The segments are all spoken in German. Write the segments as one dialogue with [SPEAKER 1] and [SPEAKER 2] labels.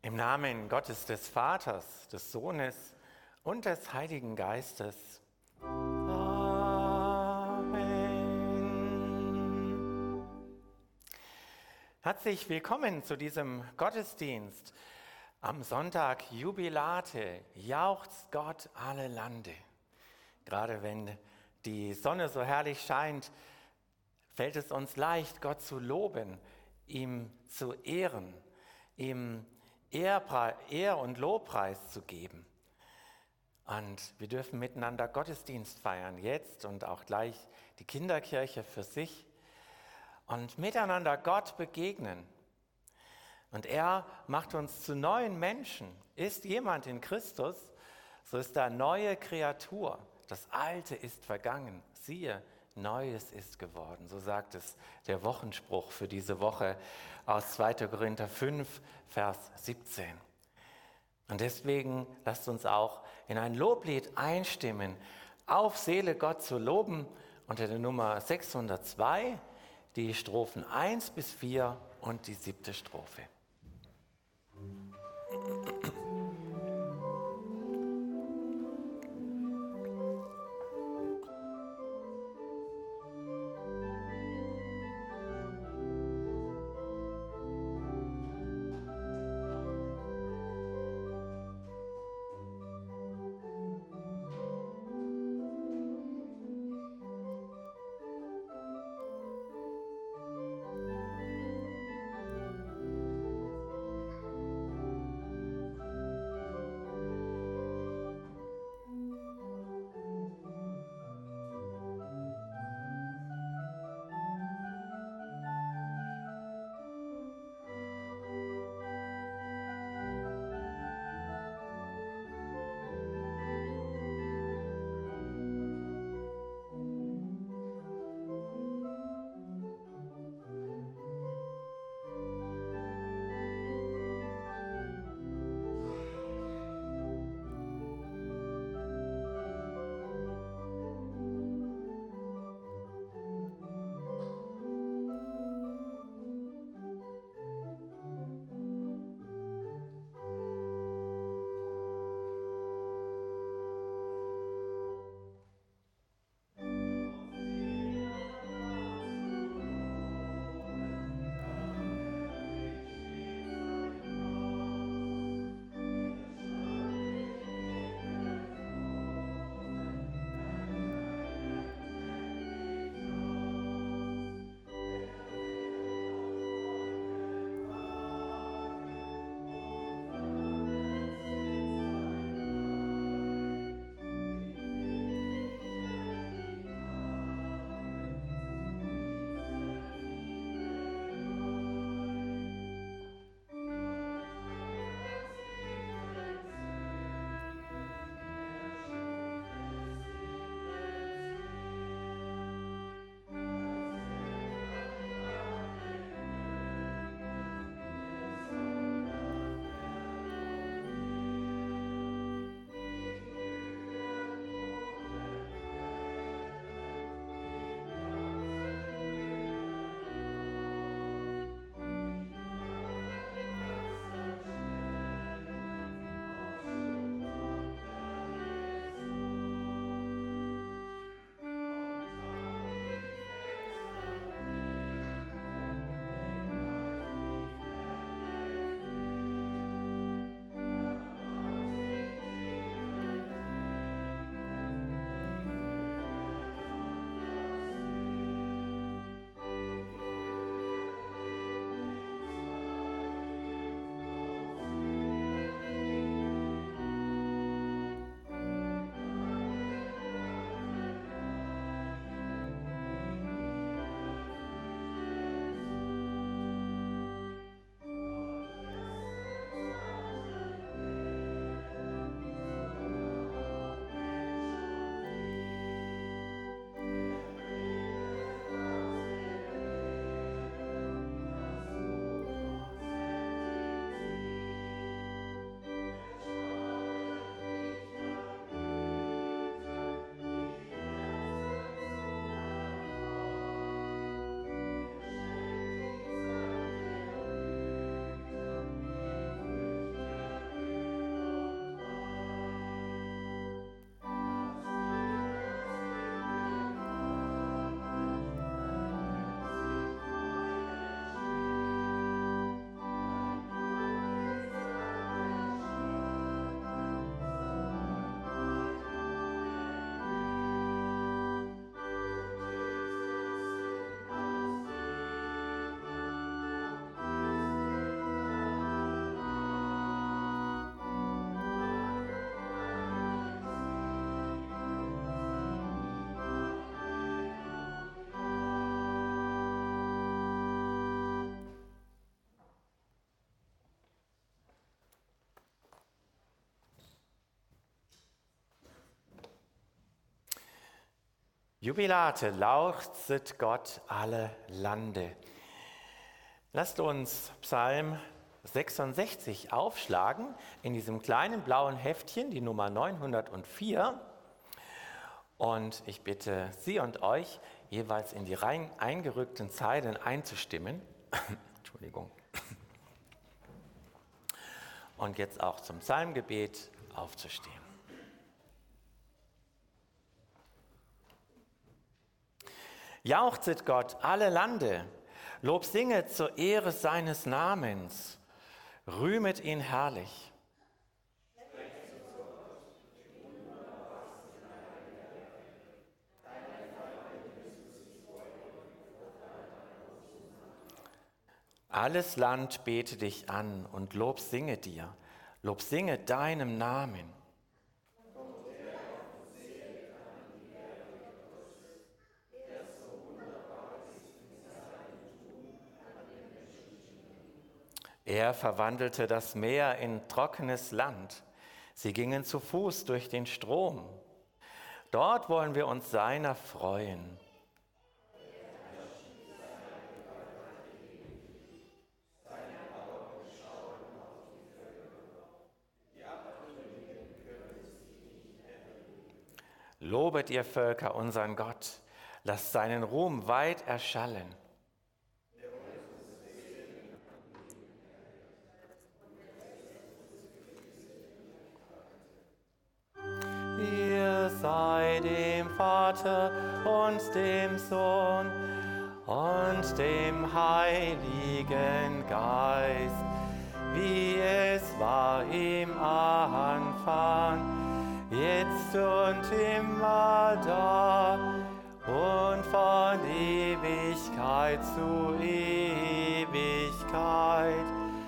[SPEAKER 1] Im Namen Gottes des Vaters, des Sohnes und des Heiligen Geistes. Amen. Herzlich willkommen zu diesem Gottesdienst. Am Sonntag Jubilate, jauchzt Gott alle Lande. Gerade wenn die Sonne so herrlich scheint, fällt es uns leicht, Gott zu loben, ihm zu ehren, ihm Ehr und Lobpreis zu geben. Und wir dürfen miteinander Gottesdienst feiern, jetzt und auch gleich die Kinderkirche für sich und miteinander Gott begegnen. Und er macht uns zu neuen Menschen. Ist jemand in Christus, so ist er neue Kreatur. Das Alte ist vergangen. Siehe, Neues ist geworden. So sagt es der Wochenspruch für diese Woche aus 2. Korinther 5, Vers 17. Und deswegen lasst uns auch in ein Loblied einstimmen, auf Seele Gott zu loben, unter der Nummer 602, die Strophen 1 bis 4 und die 7. Strophe. Jubilate, lauchzet Gott alle Lande. Lasst uns Psalm 66 aufschlagen, in diesem kleinen blauen Heftchen, die Nummer 904. Und ich bitte Sie und euch, jeweils in die rein eingerückten Zeilen einzustimmen. Entschuldigung. Und jetzt auch zum Psalmgebet aufzustehen. Jauchzet Gott alle Lande, Lob singet zur Ehre seines Namens, rühmet ihn herrlich. Alles Land bete dich an und Lob singe dir, Lob singe deinem Namen. Er verwandelte das Meer in trockenes Land. Sie gingen zu Fuß durch den Strom. Dort wollen wir uns seiner freuen. Lobet ihr Völker unseren Gott, lasst seinen Ruhm weit erschallen. Ihr sei dem Vater und dem Sohn und dem Heiligen Geist, wie es war im Anfang, jetzt und immer da und von Ewigkeit zu Ewigkeit.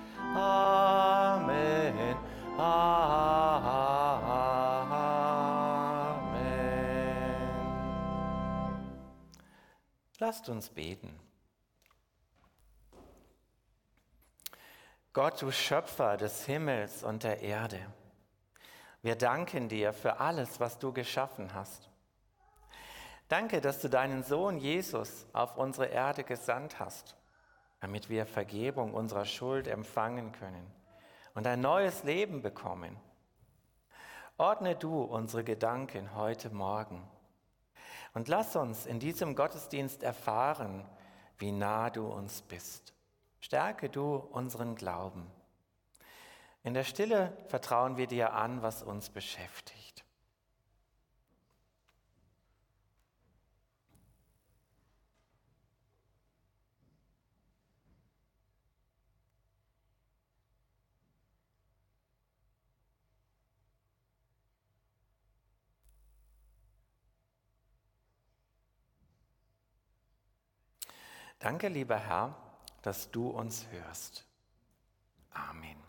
[SPEAKER 1] Amen. Amen. Lasst uns beten. Gott, du Schöpfer des Himmels und der Erde, wir danken dir für alles, was du geschaffen hast. Danke, dass du deinen Sohn Jesus auf unsere Erde gesandt hast, damit wir Vergebung unserer Schuld empfangen können und ein neues Leben bekommen. Ordne du unsere Gedanken heute Morgen und lass uns in diesem Gottesdienst erfahren, wie nah du uns bist. Stärke du unseren Glauben. In der Stille vertrauen wir dir an, was uns beschäftigt. Danke, lieber Herr, dass du uns hörst. Amen.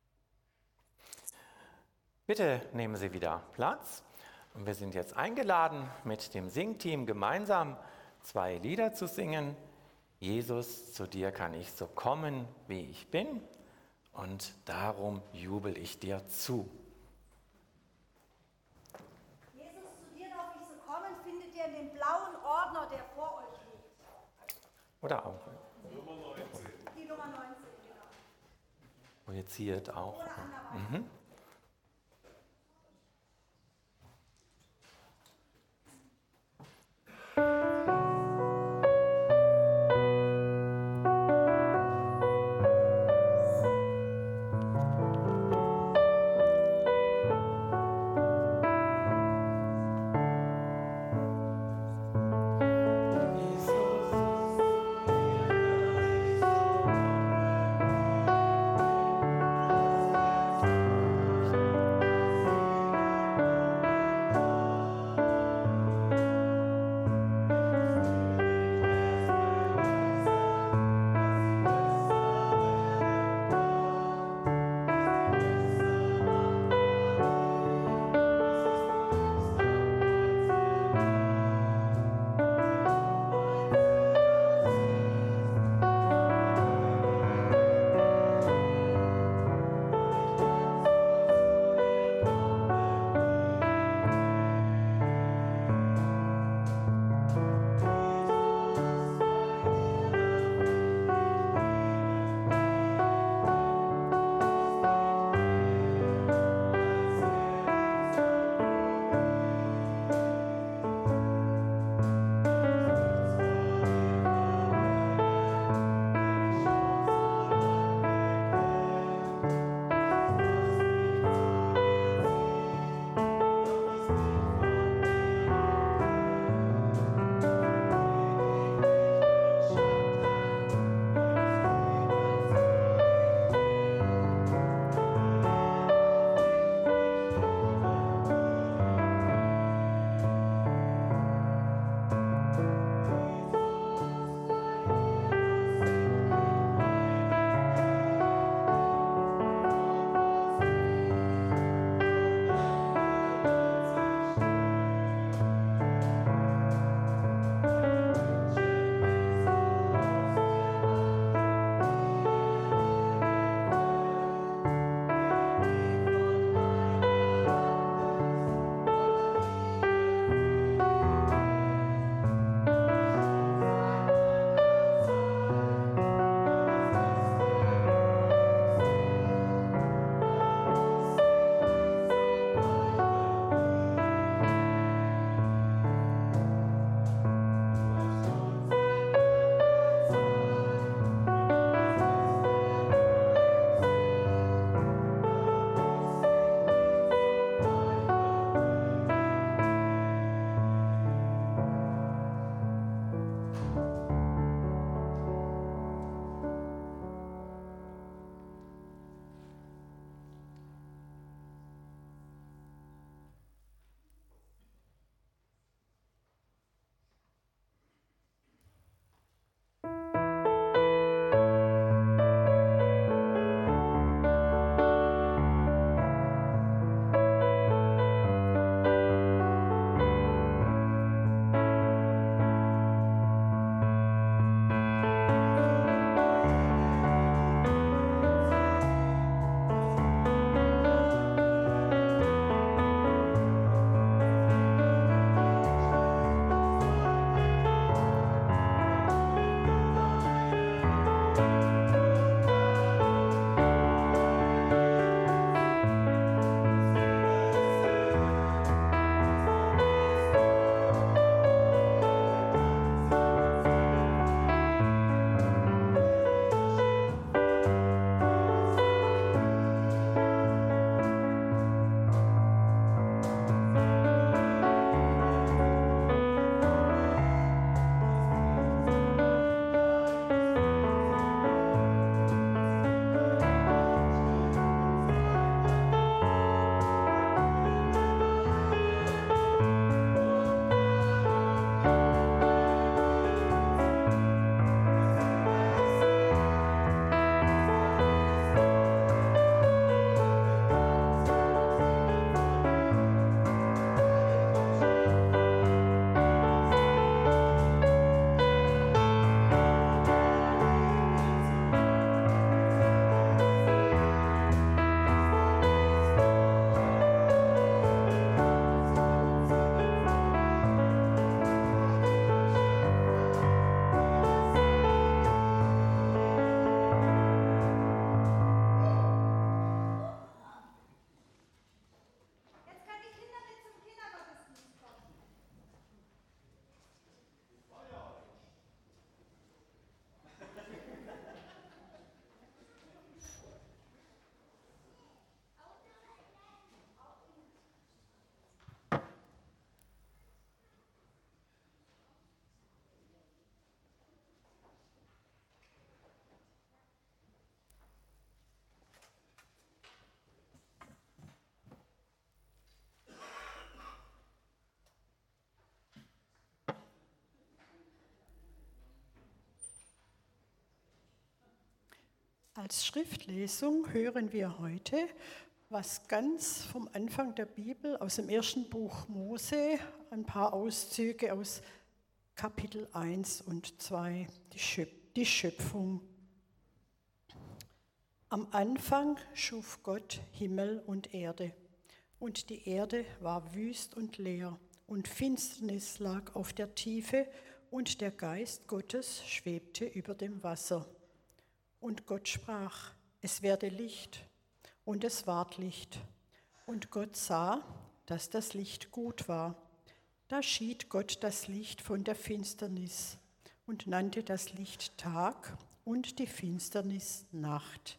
[SPEAKER 1] Bitte nehmen Sie wieder Platz. Und wir sind jetzt eingeladen, mit dem Singteam gemeinsam 2 Lieder zu singen. Jesus, zu dir kann ich so kommen, wie ich bin, und darum jubel ich dir zu.
[SPEAKER 2] Jesus, zu dir darf ich so kommen, findet ihr in dem blauen Ordner, der vor euch liegt.
[SPEAKER 1] Oder auch.
[SPEAKER 2] Nummer 19. Die Nummer 19, genau.
[SPEAKER 1] Projiziert auch.
[SPEAKER 2] Oder anderweitig.
[SPEAKER 1] Jesus,
[SPEAKER 3] Als Schriftlesung hören wir heute, was ganz vom Anfang der Bibel aus dem ersten Buch Mose, ein paar Auszüge aus Kapitel 1 und 2, die Schöpfung. Am Anfang schuf Gott Himmel und Erde, und die Erde war wüst und leer, und Finsternis lag auf der Tiefe, und der Geist Gottes schwebte über dem Wasser. Und Gott sprach, es werde Licht, und es ward Licht. Und Gott sah, dass das Licht gut war. Da schied Gott das Licht von der Finsternis und nannte das Licht Tag und die Finsternis Nacht.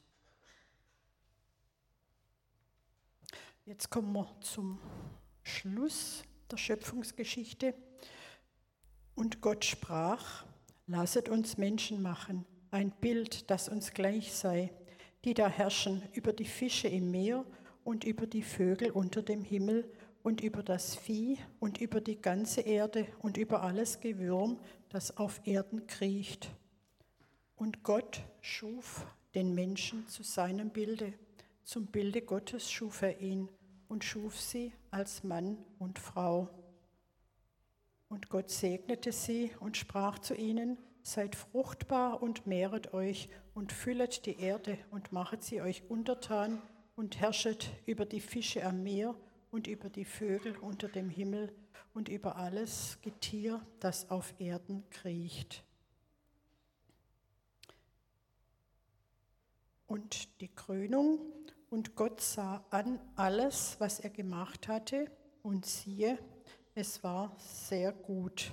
[SPEAKER 3] Jetzt kommen wir zum Schluss der Schöpfungsgeschichte. Und Gott sprach, lasset uns Menschen machen, ein Bild, das uns gleich sei, die da herrschen über die Fische im Meer und über die Vögel unter dem Himmel und über das Vieh und über die ganze Erde und über alles Gewürm, das auf Erden kriecht. Und Gott schuf den Menschen zu seinem Bilde. Zum Bilde Gottes schuf er ihn und schuf sie als Mann und Frau. Und Gott segnete sie und sprach zu ihnen, seid fruchtbar und mehret euch und füllet die Erde und machet sie euch untertan und herrschet über die Fische am Meer und über die Vögel unter dem Himmel und über alles Getier, das auf Erden kriecht. Und die Krönung, und Gott sah an alles, was er gemacht hatte, und siehe, es war sehr gut.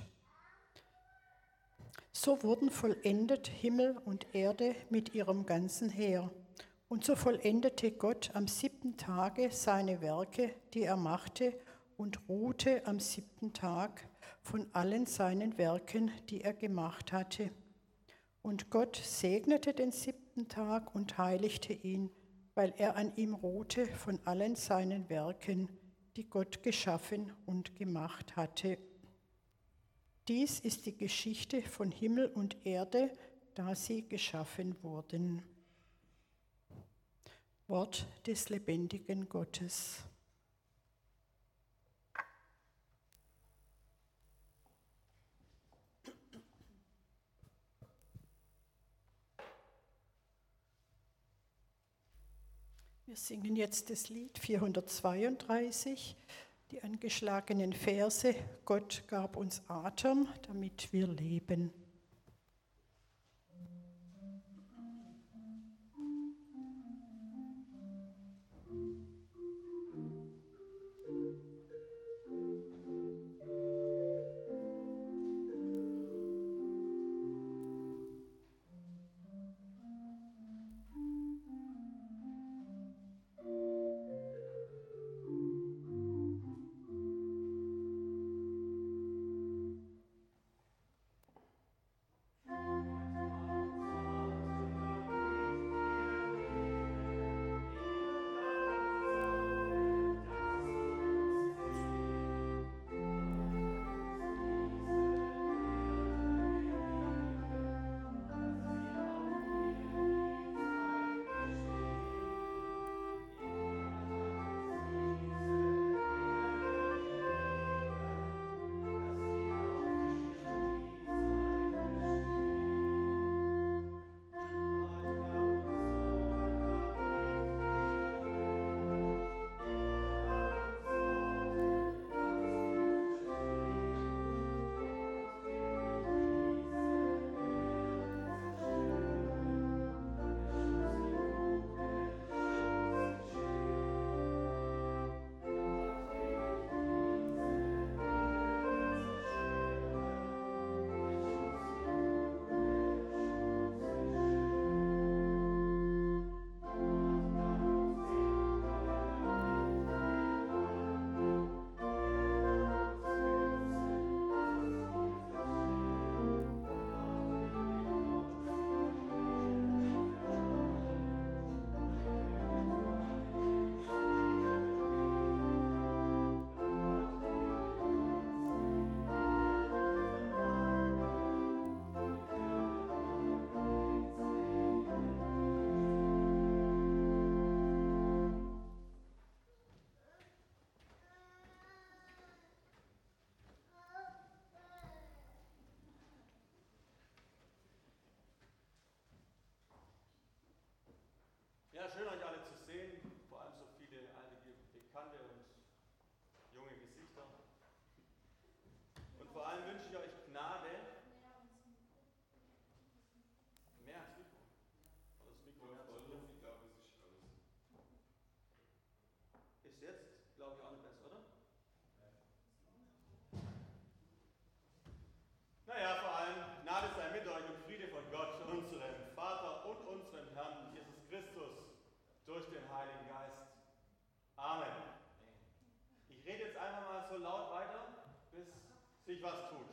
[SPEAKER 3] So wurden vollendet Himmel und Erde mit ihrem ganzen Heer. Und so vollendete Gott am 7. Tage seine Werke, die er machte, und ruhte am 7. Tag von allen seinen Werken, die er gemacht hatte. Und Gott segnete den 7. Tag und heiligte ihn, weil er an ihm ruhte von allen seinen Werken, die Gott geschaffen und gemacht hatte. Dies ist die Geschichte von Himmel und Erde, da sie geschaffen wurden. Wort des lebendigen Gottes. Wir singen jetzt das Lied 432, die angeschlagenen Verse. Gott gab uns Atem, damit wir leben.
[SPEAKER 4] jetzt? Glaube ich auch nicht besser, oder? Naja, vor allem Gnade sei mit euch und Friede von Gott, unserem Vater und unserem Herrn Jesus Christus, durch den Heiligen Geist. Amen. Ich rede jetzt einfach mal so laut weiter, bis sich was tut.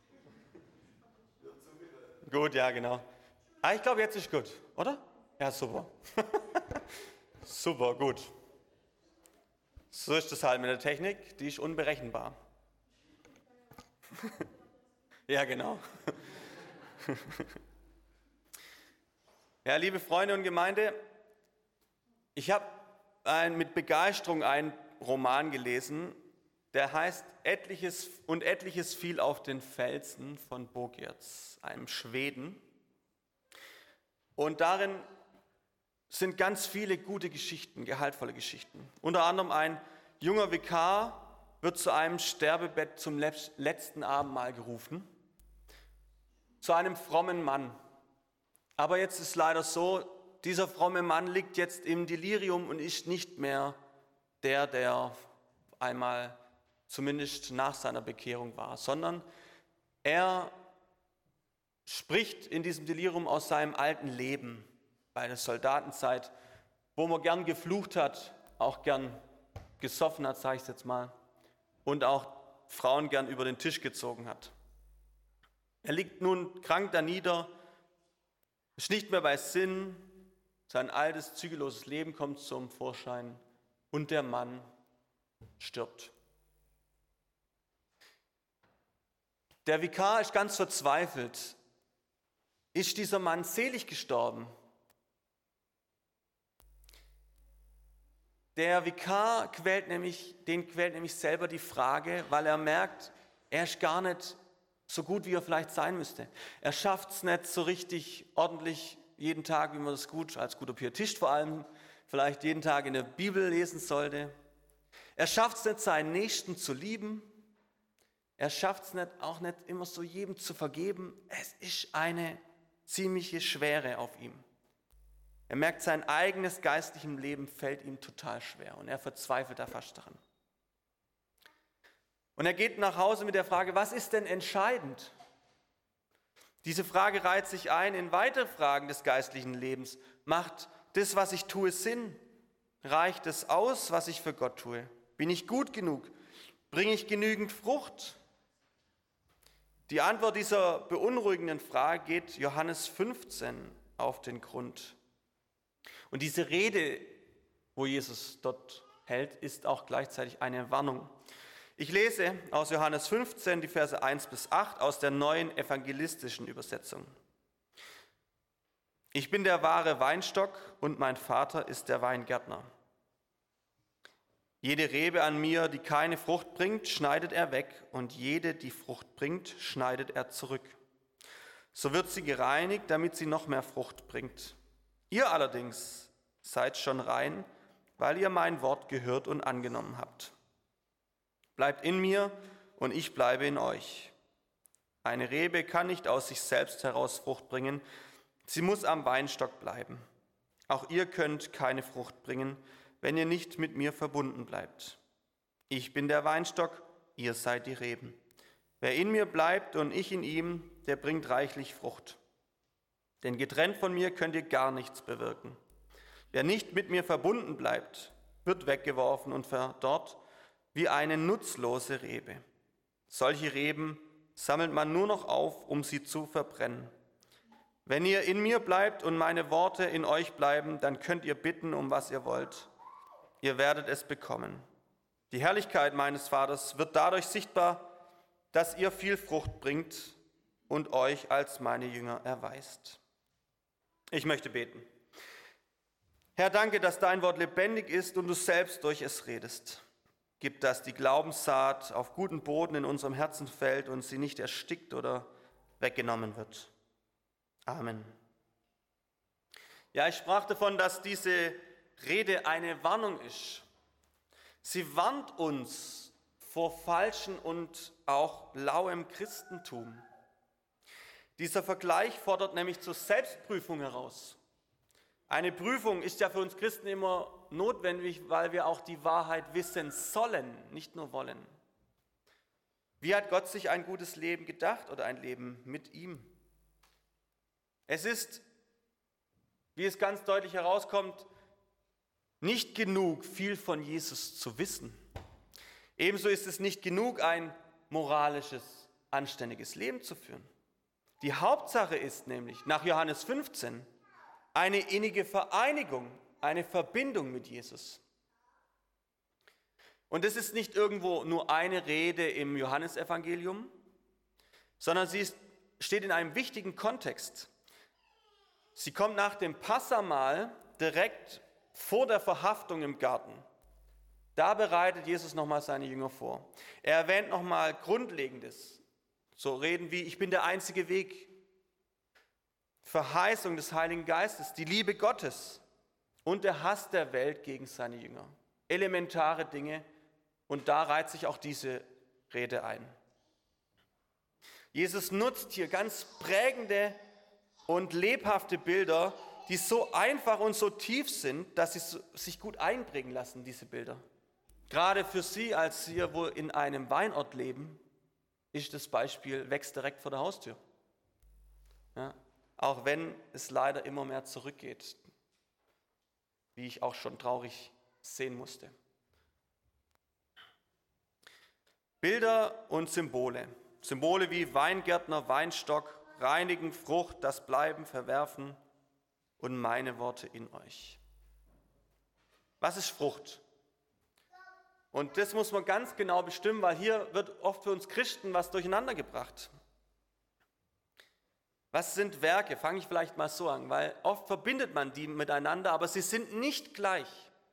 [SPEAKER 4] Gut, ja, genau. Ich glaube, jetzt ist gut, oder? Ja, super. Super, gut. So ist es halt mit der Technik, die ist unberechenbar. Ja, genau. Ja, liebe Freunde und Gemeinde, ich habe mit Begeisterung einen Roman gelesen, der heißt Etliches fiel auf den Felsen von Bogertz, einem Schweden. Und darin sind ganz viele gute Geschichten, gehaltvolle Geschichten. Unter anderem ein junger Vikar wird zu einem Sterbebett zum letzten Abendmahl gerufen, zu einem frommen Mann. Aber jetzt ist leider so, dieser fromme Mann liegt jetzt im Delirium und ist nicht mehr der einmal zumindest nach seiner Bekehrung war, sondern er spricht in diesem Delirium aus seinem alten Leben, bei der Soldatenzeit, wo man gern geflucht hat, auch gern gesoffen hat, sage ich jetzt mal, und auch Frauen gern über den Tisch gezogen hat. Er liegt nun krank da nieder, ist nicht mehr bei Sinn, sein altes, zügelloses Leben kommt zum Vorschein und der Mann stirbt. Der Vikar ist ganz verzweifelt. Ist dieser Mann selig gestorben? Der Vikar quält nämlich selber die Frage, weil er merkt, er ist gar nicht so gut, wie er vielleicht sein müsste. Er schafft es nicht so richtig ordentlich jeden Tag, wie man das gut, als guter Pietist vor allem, vielleicht jeden Tag in der Bibel lesen sollte. Er schafft es nicht, seinen Nächsten zu lieben. Er schafft es auch nicht immer so jedem zu vergeben. Es ist eine ziemliche Schwere auf ihm. Er merkt, sein eigenes geistliches Leben fällt ihm total schwer und er verzweifelt da fast daran. Und er geht nach Hause mit der Frage, was ist denn entscheidend? Diese Frage reiht sich ein in weitere Fragen des geistlichen Lebens. Macht das, was ich tue, Sinn? Reicht es aus, was ich für Gott tue? Bin ich gut genug? Bringe ich genügend Frucht? Die Antwort dieser beunruhigenden Frage geht Johannes 15 auf den Grund. Und diese Rede, wo Jesus dort hält, ist auch gleichzeitig eine Warnung. Ich lese aus Johannes 15 die Verse 1 bis 8 aus der neuen evangelistischen Übersetzung. Ich bin der wahre Weinstock und mein Vater ist der Weingärtner. Jede Rebe an mir, die keine Frucht bringt, schneidet er weg und jede, die Frucht bringt, schneidet er zurück. So wird sie gereinigt, damit sie noch mehr Frucht bringt. Ihr allerdings seid schon rein, weil ihr mein Wort gehört und angenommen habt. Bleibt in mir und ich bleibe in euch. Eine Rebe kann nicht aus sich selbst heraus Frucht bringen, sie muss am Weinstock bleiben. Auch ihr könnt keine Frucht bringen, wenn ihr nicht mit mir verbunden bleibt. Ich bin der Weinstock, ihr seid die Reben. Wer in mir bleibt und ich in ihm, der bringt reichlich Frucht. Denn getrennt von mir könnt ihr gar nichts bewirken. Wer nicht mit mir verbunden bleibt, wird weggeworfen und verdorrt wie eine nutzlose Rebe. Solche Reben sammelt man nur noch auf, um sie zu verbrennen. Wenn ihr in mir bleibt und meine Worte in euch bleiben, dann könnt ihr bitten, um was ihr wollt. Ihr werdet es bekommen. Die Herrlichkeit meines Vaters wird dadurch sichtbar, dass ihr viel Frucht bringt und euch als meine Jünger erweist. Ich möchte beten. Herr, danke, dass dein Wort lebendig ist und du selbst durch es redest. Gib, dass die Glaubenssaat auf guten Boden in unserem Herzen fällt und sie nicht erstickt oder weggenommen wird. Amen. Ja, ich sprach davon, dass diese Rede eine Warnung ist. Sie warnt uns vor falschen und auch lauem Christentum. Dieser Vergleich fordert nämlich zur Selbstprüfung heraus. Eine Prüfung ist ja für uns Christen immer notwendig, weil wir auch die Wahrheit wissen sollen, nicht nur wollen. Wie hat Gott sich ein gutes Leben gedacht oder ein Leben mit ihm? Es ist, wie es ganz deutlich herauskommt, nicht genug, viel von Jesus zu wissen. Ebenso ist es nicht genug, ein moralisches, anständiges Leben zu führen. Die Hauptsache ist nämlich, nach Johannes 15, eine innige Vereinigung, eine Verbindung mit Jesus. Und es ist nicht irgendwo nur eine Rede im Johannesevangelium, sondern steht in einem wichtigen Kontext. Sie kommt nach dem Passahmahl direkt vor der Verhaftung im Garten. Da bereitet Jesus nochmal seine Jünger vor. Er erwähnt nochmal Grundlegendes. So Reden wie, ich bin der einzige Weg. Verheißung des Heiligen Geistes, die Liebe Gottes und der Hass der Welt gegen seine Jünger. Elementare Dinge, und da reiht sich auch diese Rede ein. Jesus nutzt hier ganz prägende und lebhafte Bilder, die so einfach und so tief sind, dass sie sich gut einprägen lassen, diese Bilder. Gerade für Sie, als Sie wohl in einem Weinort leben, ist das Beispiel, wächst direkt vor der Haustür. Ja, auch wenn es leider immer mehr zurückgeht, wie ich auch schon traurig sehen musste. Bilder und Symbole. Symbole wie Weingärtner, Weinstock, reinigen, Frucht, das Bleiben, Verwerfen und meine Worte in euch. Was ist Frucht? Und das muss man ganz genau bestimmen, weil hier wird oft für uns Christen was durcheinander gebracht. Was sind Werke? Fange ich vielleicht mal so an, weil oft verbindet man die miteinander, aber sie sind nicht gleich.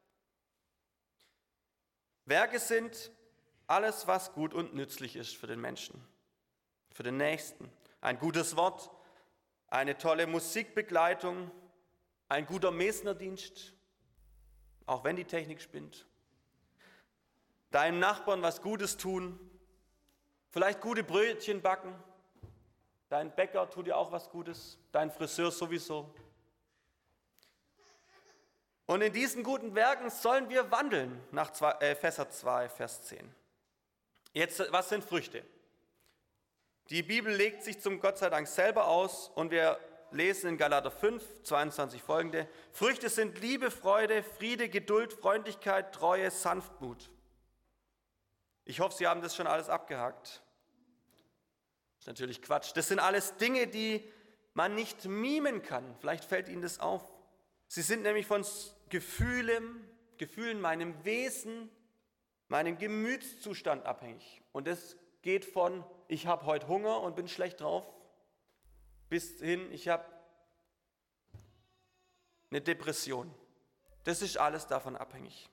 [SPEAKER 4] Werke sind alles, was gut und nützlich ist für den Menschen, für den Nächsten. Ein gutes Wort, eine tolle Musikbegleitung, ein guter Mesnerdienst, auch wenn die Technik spinnt. Deinem Nachbarn was Gutes tun, vielleicht gute Brötchen backen. Dein Bäcker tut dir auch was Gutes, dein Friseur sowieso. Und in diesen guten Werken sollen wir wandeln, nach Epheser 2, Vers 10. Jetzt, was sind Früchte? Die Bibel legt sich zum Gott sei Dank selber aus und wir lesen in Galater 5, 22 folgende. Früchte sind Liebe, Freude, Friede, Geduld, Freundlichkeit, Treue, Sanftmut. Ich hoffe, Sie haben das schon alles abgehakt. Das ist natürlich Quatsch. Das sind alles Dinge, die man nicht mimen kann. Vielleicht fällt Ihnen das auf. Sie sind nämlich von Gefühlen, meinem Wesen, meinem Gemütszustand abhängig. Und das geht von, ich habe heute Hunger und bin schlecht drauf, bis hin, ich habe eine Depression. Das ist alles davon abhängig.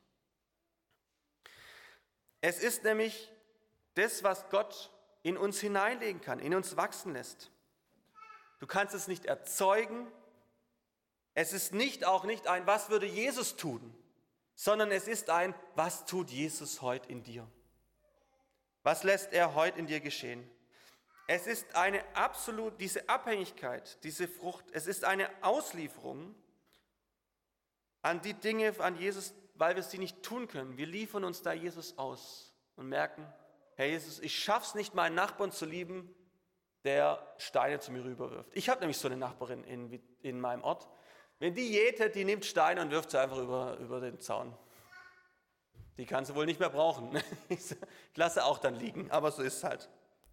[SPEAKER 4] Es ist nämlich das, was Gott in uns hineinlegen kann, in uns wachsen lässt. Du kannst es nicht erzeugen. Es ist auch nicht ein, was würde Jesus tun, sondern es ist ein, was tut Jesus heute in dir? Was lässt er heute in dir geschehen? Es ist diese Abhängigkeit, diese Frucht, es ist eine Auslieferung an die Dinge, an Jesus, weil wir sie nicht tun können. Wir liefern uns da Jesus aus und merken, Herr Jesus, ich schaff's nicht, meinen Nachbarn zu lieben, der Steine zu mir rüberwirft. Ich habe nämlich so eine Nachbarin in meinem Ort. Wenn die jätet, die nimmt Steine und wirft sie einfach über den Zaun. Die kann sie wohl nicht mehr brauchen. Ich lasse auch dann liegen, aber so ist es halt.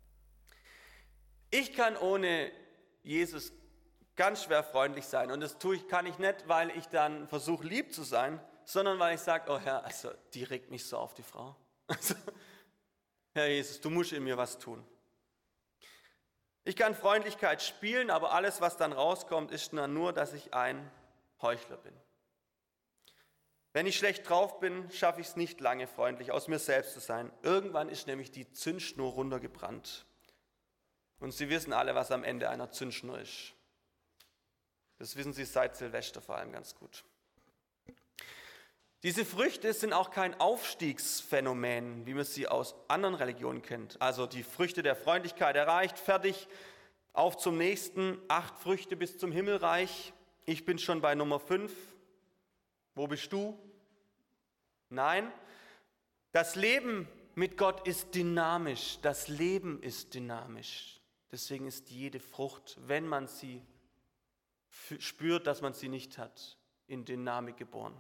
[SPEAKER 4] Ich kann ohne Jesus ganz schwer freundlich sein und das kann ich nicht, weil ich dann versuche, lieb zu sein, sondern weil ich sage, oh Herr, also die regt mich so auf, die Frau. Also, Herr Jesus, du musst in mir was tun. Ich kann Freundlichkeit spielen, aber alles, was dann rauskommt, ist nur, dass ich ein Heuchler bin. Wenn ich schlecht drauf bin, schaffe ich es nicht lange, freundlich aus mir selbst zu sein. Irgendwann ist nämlich die Zündschnur runtergebrannt. Und Sie wissen alle, was am Ende einer Zündschnur ist. Das wissen Sie seit Silvester vor allem ganz gut. Diese Früchte sind auch kein Aufstiegsphänomen, wie man sie aus anderen Religionen kennt. Also die Früchte der Freundlichkeit erreicht, fertig, auf zum nächsten, 8 Früchte bis zum Himmelreich. Ich bin schon bei Nummer 5. Wo bist du? Nein, das Leben mit Gott ist dynamisch. Das Leben ist dynamisch. Deswegen ist jede Frucht, wenn man sie spürt, dass man sie nicht hat, in Dynamik geboren.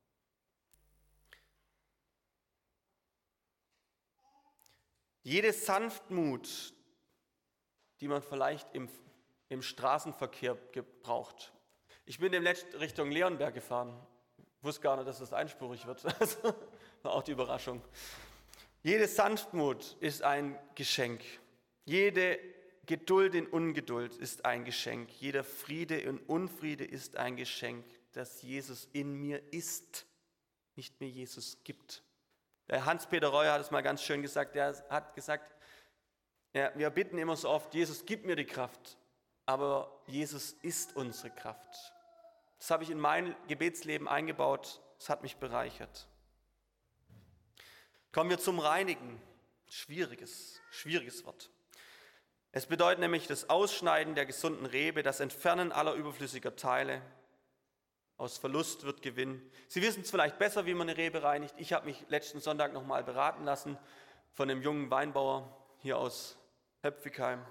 [SPEAKER 4] Jede Sanftmut, die man vielleicht im Straßenverkehr gebraucht. Ich bin demnächst Richtung Leonberg gefahren. Ich wusste gar nicht, dass das einspurig wird. Das war auch die Überraschung. Jede Sanftmut ist ein Geschenk. Jede Geduld in Ungeduld ist ein Geschenk. Jeder Friede in Unfriede ist ein Geschenk, das Jesus in mir ist, nicht mir Jesus gibt. Der Hans-Peter Reuer hat es mal ganz schön gesagt. Der hat gesagt, ja, wir bitten immer so oft, Jesus, gib mir die Kraft. Aber Jesus ist unsere Kraft. Das habe ich in mein Gebetsleben eingebaut. Das hat mich bereichert. Kommen wir zum Reinigen. Schwieriges Wort. Es bedeutet nämlich das Ausschneiden der gesunden Rebe, das Entfernen aller überflüssiger Teile. Aus Verlust wird Gewinn. Sie wissen es vielleicht besser, wie man eine Rebe reinigt. Ich habe mich letzten Sonntag nochmal beraten lassen von einem jungen Weinbauer hier aus Höpfigheim.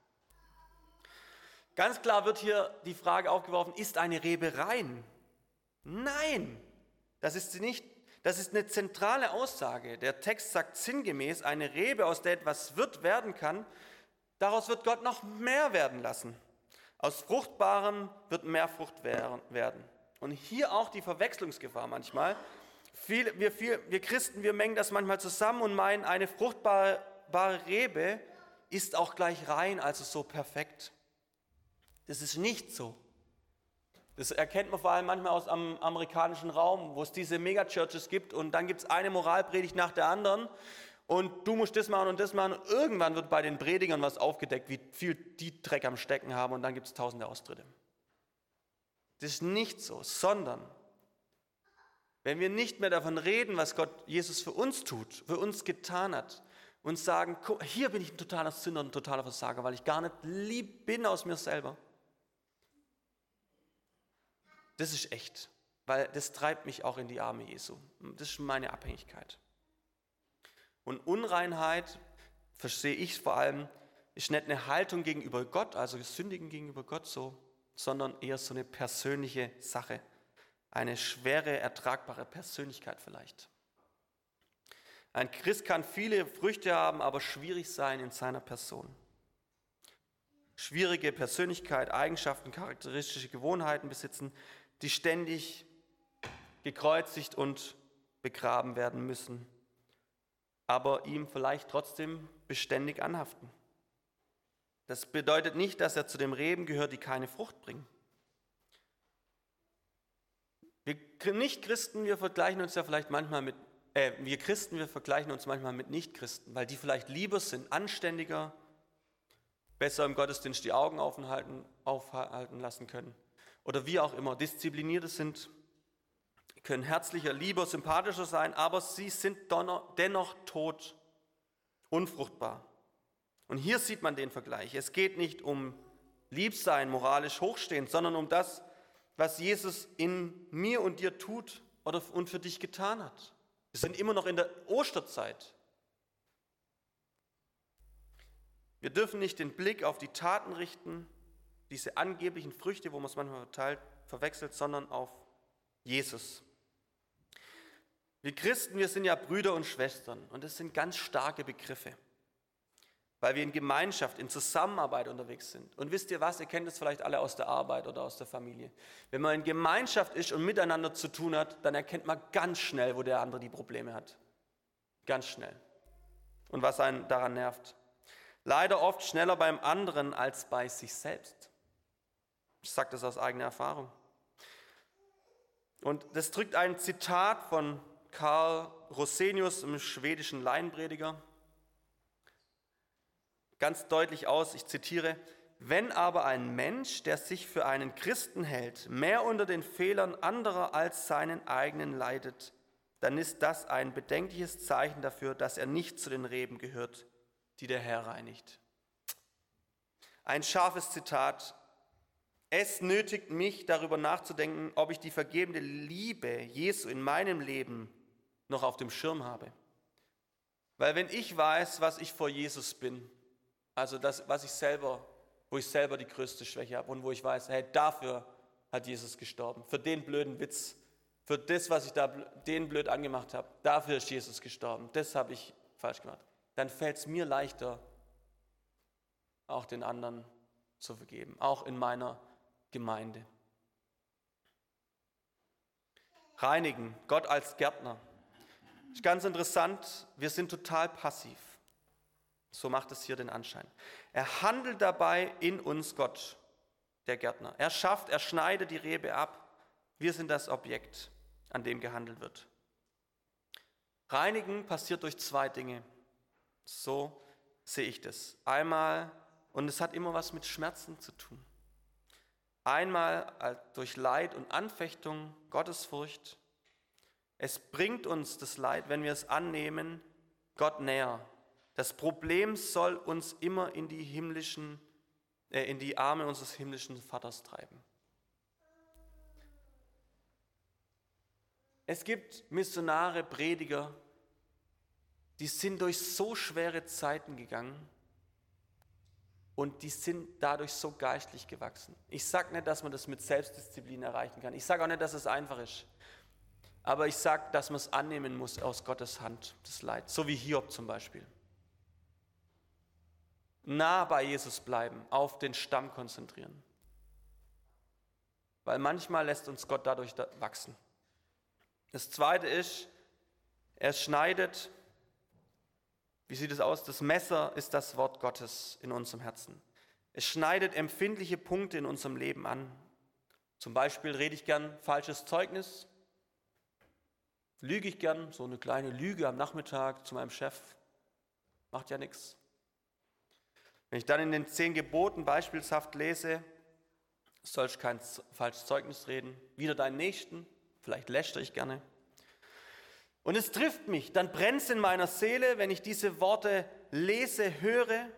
[SPEAKER 4] Ganz klar wird hier die Frage aufgeworfen, ist eine Rebe rein? Nein, das ist sie nicht. Das ist eine zentrale Aussage. Der Text sagt sinngemäß, eine Rebe, aus der etwas werden kann, daraus wird Gott noch mehr werden lassen. Aus Fruchtbarem wird mehr Frucht werden. Und hier auch die Verwechslungsgefahr manchmal. Wir Christen, wir mengen das manchmal zusammen und meinen, eine fruchtbare Rebe ist auch gleich rein, also so perfekt. Das ist nicht so. Das erkennt man vor allem manchmal aus dem amerikanischen Raum, wo es diese Megachurches gibt und dann gibt es eine Moralpredigt nach der anderen und du musst das machen und das machen und irgendwann wird bei den Predigern was aufgedeckt, wie viel die Dreck am Stecken haben und dann gibt es tausende Austritte. Das ist nicht so, sondern wenn wir nicht mehr davon reden, was Jesus für uns tut, für uns getan hat und sagen, hier bin ich ein totaler Sünder und ein totaler Versager, weil ich gar nicht lieb bin aus mir selber. Das ist echt, weil das treibt mich auch in die Arme Jesu. Das ist meine Abhängigkeit. Und Unreinheit, verstehe ich vor allem, ist nicht eine Haltung gegenüber Gott, also Sündigen gegenüber Gott so, sondern eher so eine persönliche Sache. Eine schwere, ertragbare Persönlichkeit vielleicht. Ein Christ kann viele Früchte haben, aber schwierig sein in seiner Person. Schwierige Persönlichkeit, Eigenschaften, charakteristische Gewohnheiten besitzen, die ständig gekreuzigt und begraben werden müssen, aber ihm vielleicht trotzdem beständig anhaften. Das bedeutet nicht, dass er zu den Reben gehört, die keine Frucht bringen. Wir Christen, wir vergleichen uns manchmal mit Nichtchristen, weil die vielleicht lieber sind, anständiger, besser im Gottesdienst die Augen aufhalten lassen können. Oder wie auch immer, disziplinierter sind, können herzlicher, lieber, sympathischer sein, aber sie sind dennoch tot, unfruchtbar. Und hier sieht man den Vergleich. Es geht nicht um Liebsein, moralisch hochstehend, sondern um das, was Jesus in mir und dir tut und für dich getan hat. Wir sind immer noch in der Osterzeit. Wir dürfen nicht den Blick auf die Taten richten, diese angeblichen Früchte, wo man es manchmal verwechselt, sondern auf Jesus. Wir Christen, wir sind ja Brüder und Schwestern und das sind ganz starke Begriffe, weil wir in Gemeinschaft, in Zusammenarbeit unterwegs sind. Und wisst ihr was, ihr kennt es vielleicht alle aus der Arbeit oder aus der Familie. Wenn man in Gemeinschaft ist und miteinander zu tun hat, dann erkennt man ganz schnell, wo der andere die Probleme hat. Ganz schnell. Und was einen daran nervt. Leider oft schneller beim anderen als bei sich selbst. Ich sage das aus eigener Erfahrung. Und das drückt ein Zitat von Karl Rosenius, einem schwedischen Laienprediger, ganz deutlich aus, ich zitiere: Wenn aber ein Mensch, der sich für einen Christen hält, mehr unter den Fehlern anderer als seinen eigenen leidet, dann ist das ein bedenkliches Zeichen dafür, dass er nicht zu den Reben gehört, die der Herr reinigt. Ein scharfes Zitat. Es nötigt mich, darüber nachzudenken, ob ich die vergebende Liebe Jesu in meinem Leben noch auf dem Schirm habe. Weil wenn ich weiß, was ich vor Jesus bin, also das, wo ich selber die größte Schwäche habe und wo ich weiß, hey, dafür hat Jesus gestorben, für den blöden Witz, für das, was ich da den blöd angemacht habe, dafür ist Jesus gestorben, das habe ich falsch gemacht. Dann fällt es mir leichter, auch den anderen zu vergeben, auch in meiner Gemeinde. Reinigen, Gott als Gärtner. Ist ganz interessant, wir sind total passiv. So macht es hier den Anschein. Er handelt dabei in uns, Gott, der Gärtner. Er schafft, er schneidet die Rebe ab. Wir sind das Objekt, an dem gehandelt wird. Reinigen passiert durch zwei Dinge. So sehe ich das. Einmal, und es hat immer was mit Schmerzen zu tun. Einmal durch Leid und Anfechtung, Gottesfurcht. Es bringt uns das Leid, wenn wir es annehmen, Gott näher. Das Problem soll uns immer in die Arme unseres himmlischen Vaters treiben. Es gibt Missionare, Prediger, die sind durch so schwere Zeiten gegangen und die sind dadurch so geistlich gewachsen. Ich sage nicht, dass man das mit Selbstdisziplin erreichen kann. Ich sage auch nicht, dass es einfach ist. Aber ich sage, dass man es annehmen muss aus Gottes Hand, das Leid. So wie Hiob zum Beispiel. Nah bei Jesus bleiben, auf den Stamm konzentrieren. Weil manchmal lässt uns Gott dadurch wachsen. Das Zweite ist, er schneidet, wie sieht es aus? Das Messer ist das Wort Gottes in unserem Herzen. Es schneidet empfindliche Punkte in unserem Leben an. Zum Beispiel rede ich gern falsches Zeugnis, lüge ich gern, so eine kleine Lüge am Nachmittag zu meinem Chef, macht ja nichts. Wenn ich dann in den 10 Geboten beispielshaft lese, sollst kein falsches Zeugnis reden, wieder deinen Nächsten, vielleicht lästere ich gerne. Und es trifft mich, dann brennt es in meiner Seele, wenn ich diese Worte lese, höre.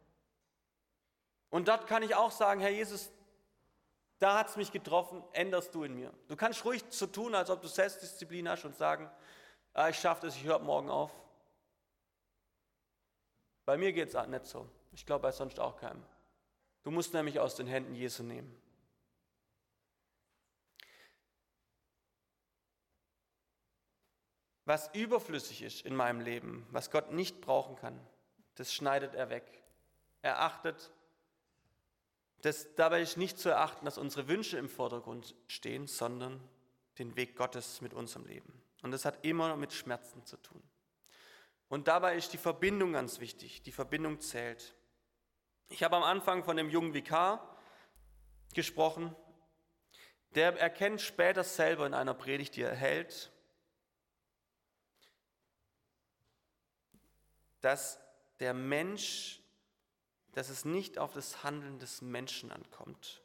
[SPEAKER 4] Und dort kann ich auch sagen, Herr Jesus, da hat es mich getroffen, änderst du in mir. Du kannst ruhig so tun, als ob du Selbstdisziplin hast und sagen, ich schaffe das, ich höre morgen auf. Bei mir geht es nicht so. Ich glaube, bei sonst auch keinem. Du musst nämlich aus den Händen Jesu nehmen. Was überflüssig ist in meinem Leben, was Gott nicht brauchen kann, das schneidet er weg. Er achtet, dabei ist nicht zu erachten, dass unsere Wünsche im Vordergrund stehen, sondern den Weg Gottes mit unserem Leben. Und das hat immer mit Schmerzen zu tun. Und dabei ist die Verbindung ganz wichtig. Die Verbindung zählt. Ich habe am Anfang von dem jungen Vikar gesprochen. Der erkennt später selber in einer Predigt, die er hält, dass es nicht auf das Handeln des Menschen ankommt.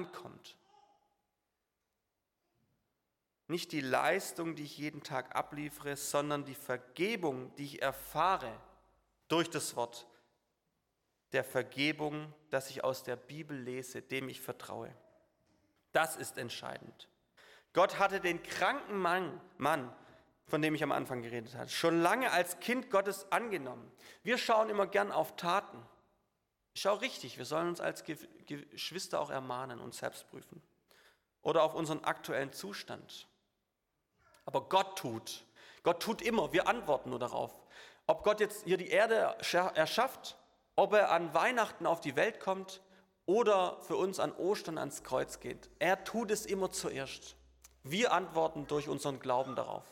[SPEAKER 4] Nicht die Leistung, die ich jeden Tag abliefere, sondern die Vergebung, die ich erfahre durch das Wort. Der Vergebung, das ich aus der Bibel lese, dem ich vertraue. Das ist entscheidend. Gott hatte den kranken Mann, von dem ich am Anfang geredet habe, schon lange als Kind Gottes angenommen. Wir schauen immer gern auf Taten. Ist auch richtig, wir sollen uns als Geschwister auch ermahnen und selbst prüfen. Oder auf unseren aktuellen Zustand. Aber Gott tut immer, wir antworten nur darauf. Ob Gott jetzt hier die Erde erschafft, ob er an Weihnachten auf die Welt kommt oder für uns an Ostern ans Kreuz geht. Er tut es immer zuerst. Wir antworten durch unseren Glauben darauf.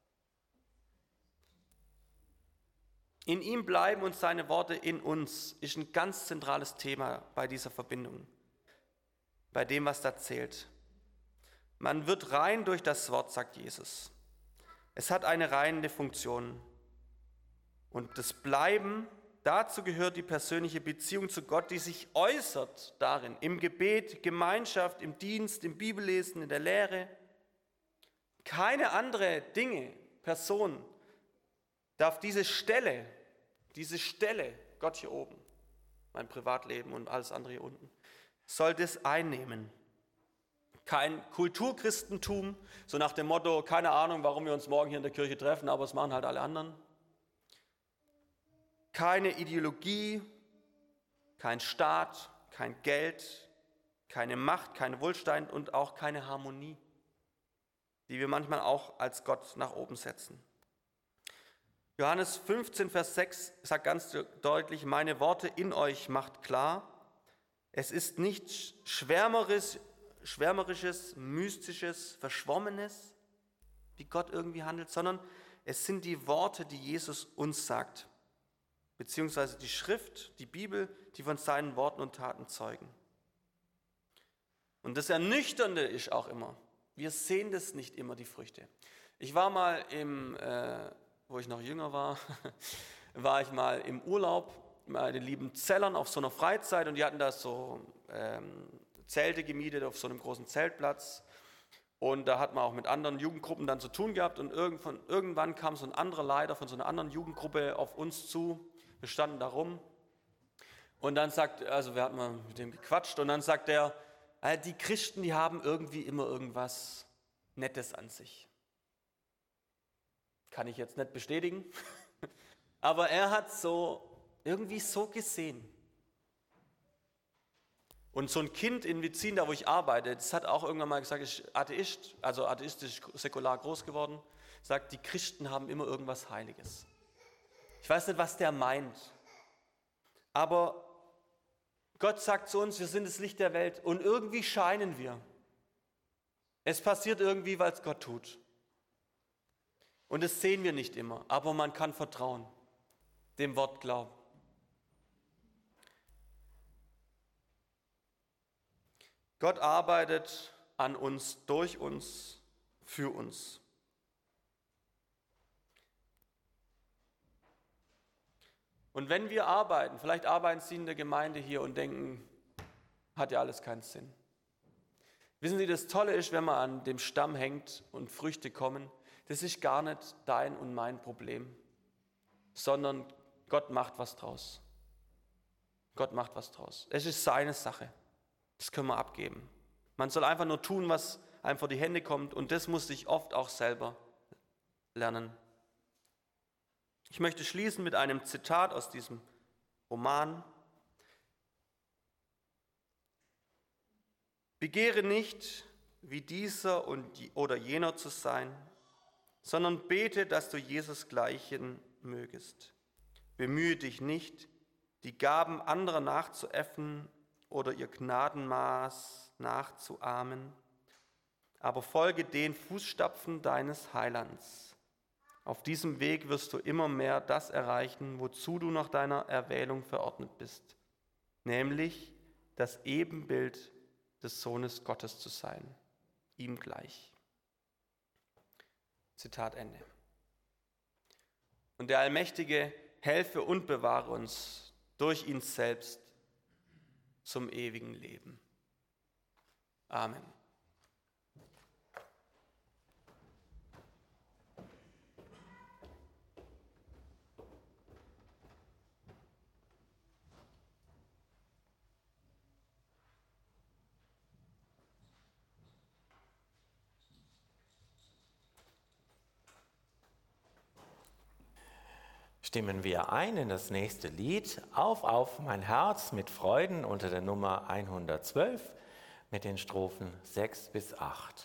[SPEAKER 4] In ihm bleiben und seine Worte in uns ist ein ganz zentrales Thema bei dieser Verbindung, bei dem, was da zählt. Man wird rein durch das Wort, sagt Jesus. Es hat eine reinende Funktion. Und das Bleiben, dazu gehört die persönliche Beziehung zu Gott, die sich äußert darin, im Gebet, Gemeinschaft, im Dienst, im Bibellesen, in der Lehre. Keine andere Person darf diese Stelle, Gott hier oben, mein Privatleben und alles andere hier unten, soll das einnehmen. Kein Kulturchristentum, so nach dem Motto, keine Ahnung, warum wir uns morgen hier in der Kirche treffen, aber es machen halt alle anderen. Keine Ideologie, kein Staat, kein Geld, keine Macht, kein Wohlstand und auch keine Harmonie, die wir manchmal auch als Gott nach oben setzen. Johannes 15, Vers 6 sagt ganz deutlich, meine Worte in euch macht klar, es ist nichts Schwärmerisches, Mystisches, Verschwommenes, wie Gott irgendwie handelt, sondern es sind die Worte, die Jesus uns sagt, beziehungsweise die Schrift, die Bibel, die von seinen Worten und Taten zeugen. Und das Ernüchternde ist auch immer, wir sehen das nicht immer, die Früchte. Ich war mal wo ich noch jünger war, war ich mal im Urlaub bei den lieben Zellern auf so einer Freizeit und die hatten da so Zelte gemietet auf so einem großen Zeltplatz und da hat man auch mit anderen Jugendgruppen dann zu tun gehabt und irgendwann kam so ein anderer Leiter von so einer anderen Jugendgruppe auf uns zu, wir standen da rum und dann wir hatten mal mit dem gequatscht und dann sagt er, die Christen, die haben irgendwie immer irgendwas Nettes an sich. Kann ich jetzt nicht bestätigen, aber er hat irgendwie so gesehen. Und so ein Kind in Wizin, da wo ich arbeite, das hat auch irgendwann mal gesagt, ist Atheist, also atheistisch, säkular groß geworden, sagt, die Christen haben immer irgendwas Heiliges. Ich weiß nicht, was der meint, aber Gott sagt zu uns, wir sind das Licht der Welt und irgendwie scheinen wir. Es passiert irgendwie, weil es Gott tut. Und das sehen wir nicht immer, aber man kann vertrauen, dem Wort glauben. Gott arbeitet an uns, durch uns, für uns. Und wenn wir arbeiten, vielleicht arbeiten Sie in der Gemeinde hier und denken, hat ja alles keinen Sinn. Wissen Sie, das Tolle ist, wenn man an dem Stamm hängt und Früchte kommen, das ist gar nicht dein und mein Problem, sondern Gott macht was draus. Gott macht was draus. Es ist seine Sache. Das können wir abgeben. Man soll einfach nur tun, was einem vor die Hände kommt und das muss ich oft auch selber lernen. Ich möchte schließen mit einem Zitat aus diesem Roman. Begehre nicht, wie dieser oder jener zu sein, sondern bete, dass du Jesus gleichen mögest. Bemühe dich nicht, die Gaben anderer nachzuäffen oder ihr Gnadenmaß nachzuahmen, aber folge den Fußstapfen deines Heilands. Auf diesem Weg wirst du immer mehr das erreichen, wozu du nach deiner Erwählung verordnet bist, nämlich das Ebenbild des Sohnes Gottes zu sein, ihm gleich. Zitat Ende. Und der Allmächtige helfe und bewahre uns durch ihn selbst zum ewigen Leben. Amen.
[SPEAKER 1] Stimmen wir ein in das nächste Lied, auf mein Herz mit Freuden unter der Nummer 112 mit den Strophen 6 bis 8.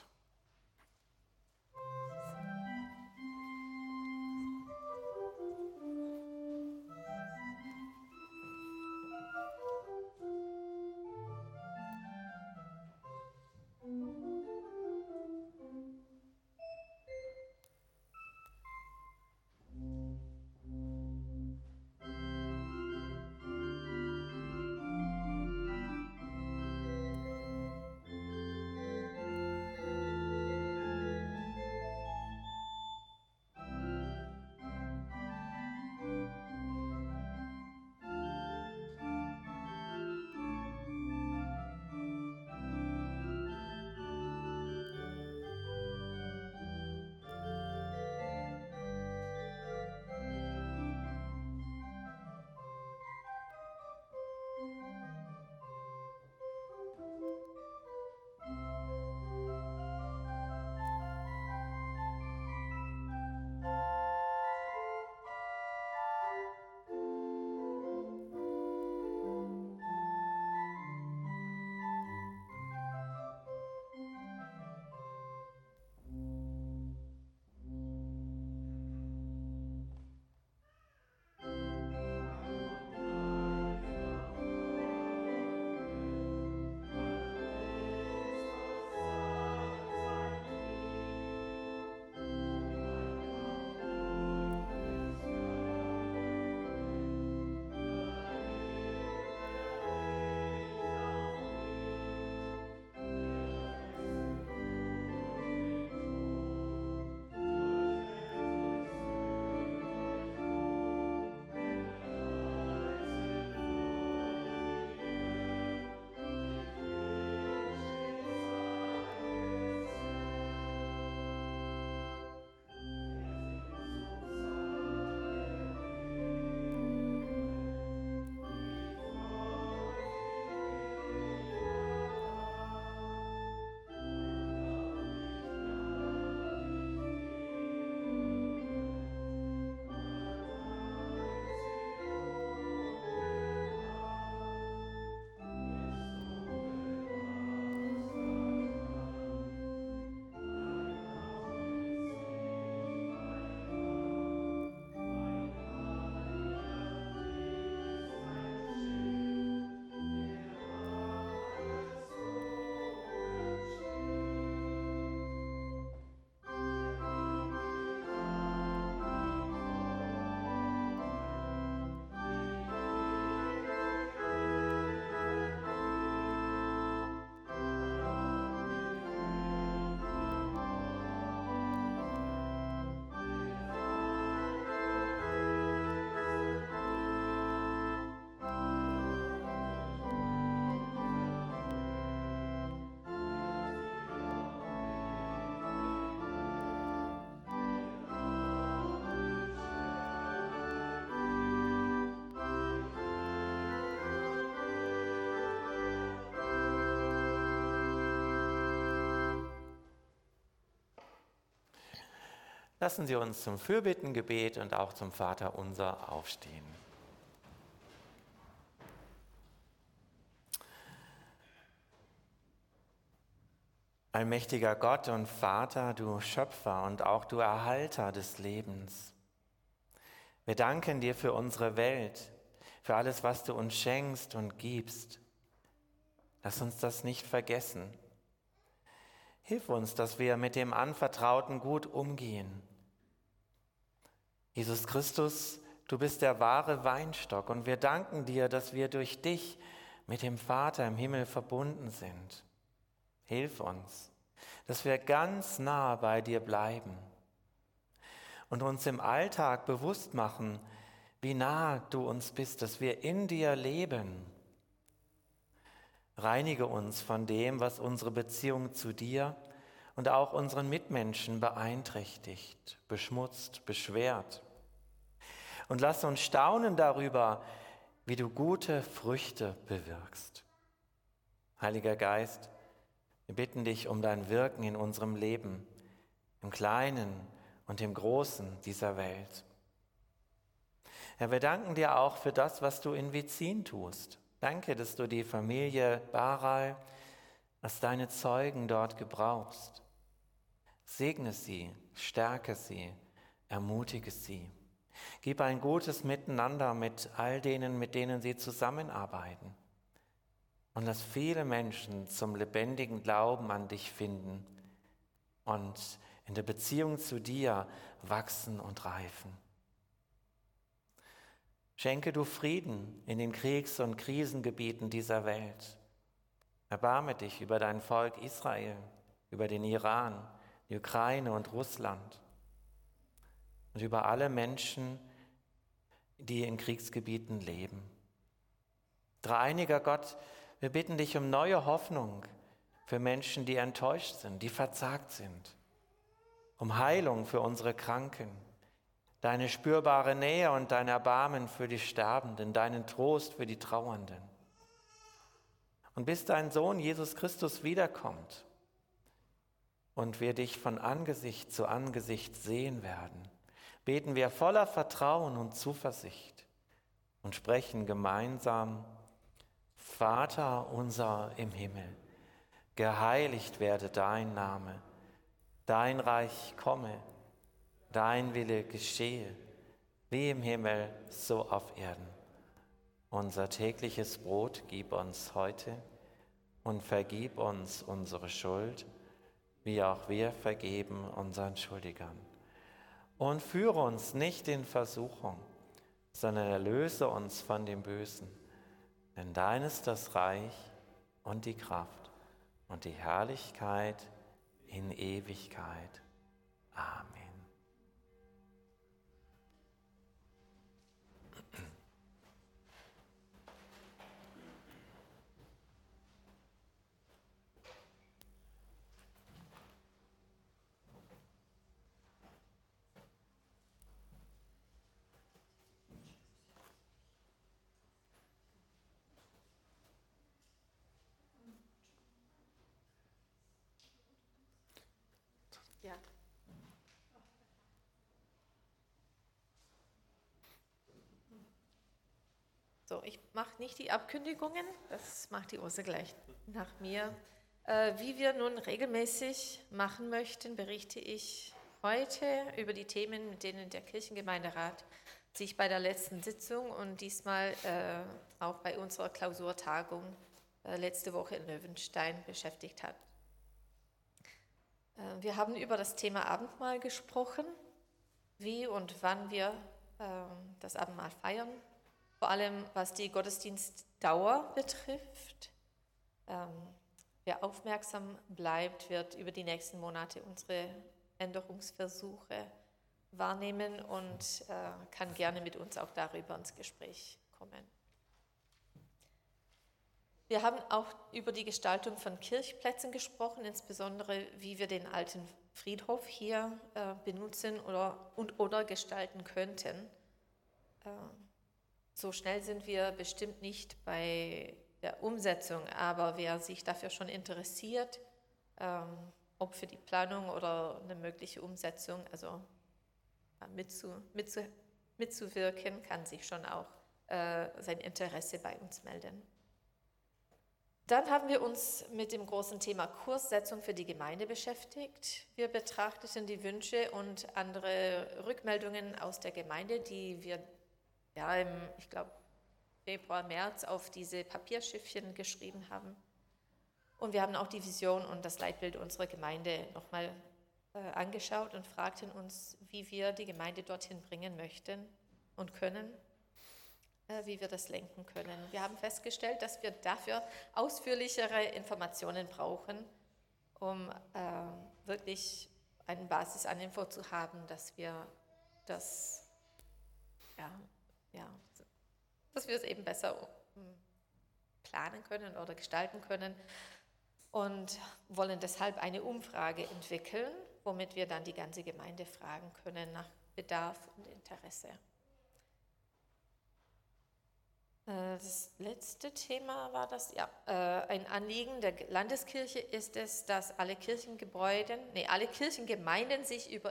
[SPEAKER 1] Lassen Sie uns zum Fürbittengebet und auch zum Vaterunser aufstehen. Allmächtiger Gott und Vater, du Schöpfer und auch du Erhalter des Lebens. Wir danken dir für unsere Welt, für alles, was du uns schenkst und gibst. Lass uns das nicht vergessen. Hilf uns, dass wir mit dem Anvertrauten gut umgehen. Jesus Christus, du bist der wahre Weinstock und wir danken dir, dass wir durch dich mit dem Vater im Himmel verbunden sind. Hilf uns, dass wir ganz nah bei dir bleiben und uns im Alltag bewusst machen, wie nah du uns bist, dass wir in dir leben. Reinige uns von dem, was unsere Beziehung zu dir und auch unseren Mitmenschen beeinträchtigt, beschmutzt, beschwert. Und lass uns staunen darüber, wie du gute Früchte bewirkst. Heiliger Geist, wir bitten dich um dein Wirken in unserem Leben, im Kleinen und im Großen dieser Welt. Herr, wir danken dir auch für das, was du in Wietzin tust. Danke, dass du die Familie Baral als deine Zeugen dort gebrauchst. Segne sie, stärke sie, ermutige sie. Gib ein gutes Miteinander mit all denen, mit denen sie zusammenarbeiten. Und lass viele Menschen zum lebendigen Glauben an dich finden und in der Beziehung zu dir wachsen und reifen. Schenke du Frieden in den Kriegs- und Krisengebieten dieser Welt. Erbarme dich über dein Volk Israel, über den Iran, die Ukraine und Russland und über alle Menschen, die in Kriegsgebieten leben. Dreieiniger Gott, wir bitten dich um neue Hoffnung für Menschen, die enttäuscht sind, die verzagt sind, um Heilung für unsere Kranken, deine spürbare Nähe und dein Erbarmen für die Sterbenden, deinen Trost für die Trauernden. Und bis dein Sohn Jesus Christus wiederkommt und wir dich von Angesicht zu Angesicht sehen werden, beten wir voller Vertrauen und Zuversicht und sprechen gemeinsam: Vater unser im Himmel, geheiligt werde dein Name, dein Reich komme, dein Wille geschehe, wie im Himmel, so auf Erden. Unser tägliches Brot gib uns heute und vergib uns unsere Schuld, wie auch wir vergeben unseren Schuldigern. Und führe uns nicht in Versuchung, sondern erlöse uns von dem Bösen. Denn dein ist das Reich und die Kraft und die Herrlichkeit in Ewigkeit. Amen.
[SPEAKER 5] Ja. So, ich mache nicht die Abkündigungen, das macht die Urse gleich nach mir. Wie wir nun regelmäßig machen möchten, berichte ich heute über die Themen, mit denen der Kirchengemeinderat sich bei der letzten Sitzung und diesmal auch bei unserer Klausurtagung letzte Woche in Löwenstein beschäftigt hat. Wir haben über das Thema Abendmahl gesprochen, wie und wann wir das Abendmahl feiern, vor allem was die Gottesdienstdauer betrifft. Wer aufmerksam bleibt, wird über die nächsten Monate unsere Änderungsversuche wahrnehmen und kann gerne mit uns auch darüber ins Gespräch kommen. Wir haben auch über die Gestaltung von Kirchplätzen gesprochen, insbesondere wie wir den alten Friedhof hier benutzen oder gestalten könnten. So schnell sind wir bestimmt nicht bei der Umsetzung, aber wer sich dafür schon interessiert, ob für die Planung oder eine mögliche Umsetzung, also mitzuwirken, kann sich schon auch sein Interesse bei uns melden. Dann haben wir uns mit dem großen Thema Kurssetzung für die Gemeinde beschäftigt. Wir betrachteten die Wünsche und andere Rückmeldungen aus der Gemeinde, die wir ich glaube, Februar, März auf diese Papierschiffchen geschrieben haben. Und wir haben auch die Vision und das Leitbild unserer Gemeinde nochmal angeschaut und fragten uns, wie wir die Gemeinde dorthin bringen möchten und können, wie wir das lenken können. Wir haben festgestellt, dass wir dafür ausführlichere Informationen brauchen, um wirklich eine Basis an Info zu haben, dass wir das, dass wir es eben besser planen können oder gestalten können und wollen deshalb eine Umfrage entwickeln, womit wir dann die ganze Gemeinde fragen können nach Bedarf und Interesse. Das letzte Thema war ein Anliegen der Landeskirche ist es, dass alle Kirchengemeinden sich über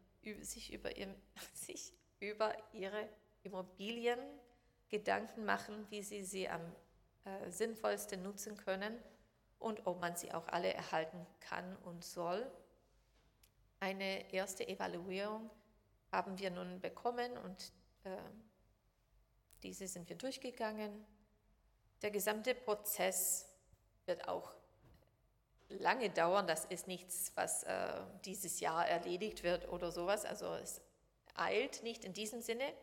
[SPEAKER 5] ihre Immobilien Gedanken machen, wie sie am sinnvollsten nutzen können und ob man sie auch alle erhalten kann und soll. Eine erste Evaluierung haben wir nun bekommen und diese sind wir durchgegangen. Der gesamte Prozess wird auch lange dauern. Das ist nichts, was dieses Jahr erledigt wird oder sowas. Also es eilt nicht in diesem Sinne.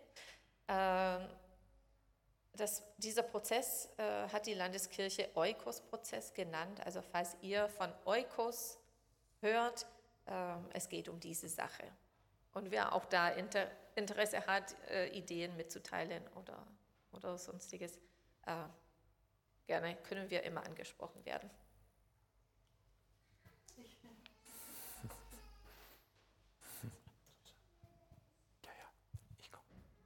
[SPEAKER 5] Dieser Prozess hat die Landeskirche Oikos-Prozess genannt. Also falls ihr von Oikos hört, es geht um diese Sache. Und wer auch da Interesse hat, Ideen mitzuteilen oder sonstiges, gerne können wir immer angesprochen werden.
[SPEAKER 1] Ich komme.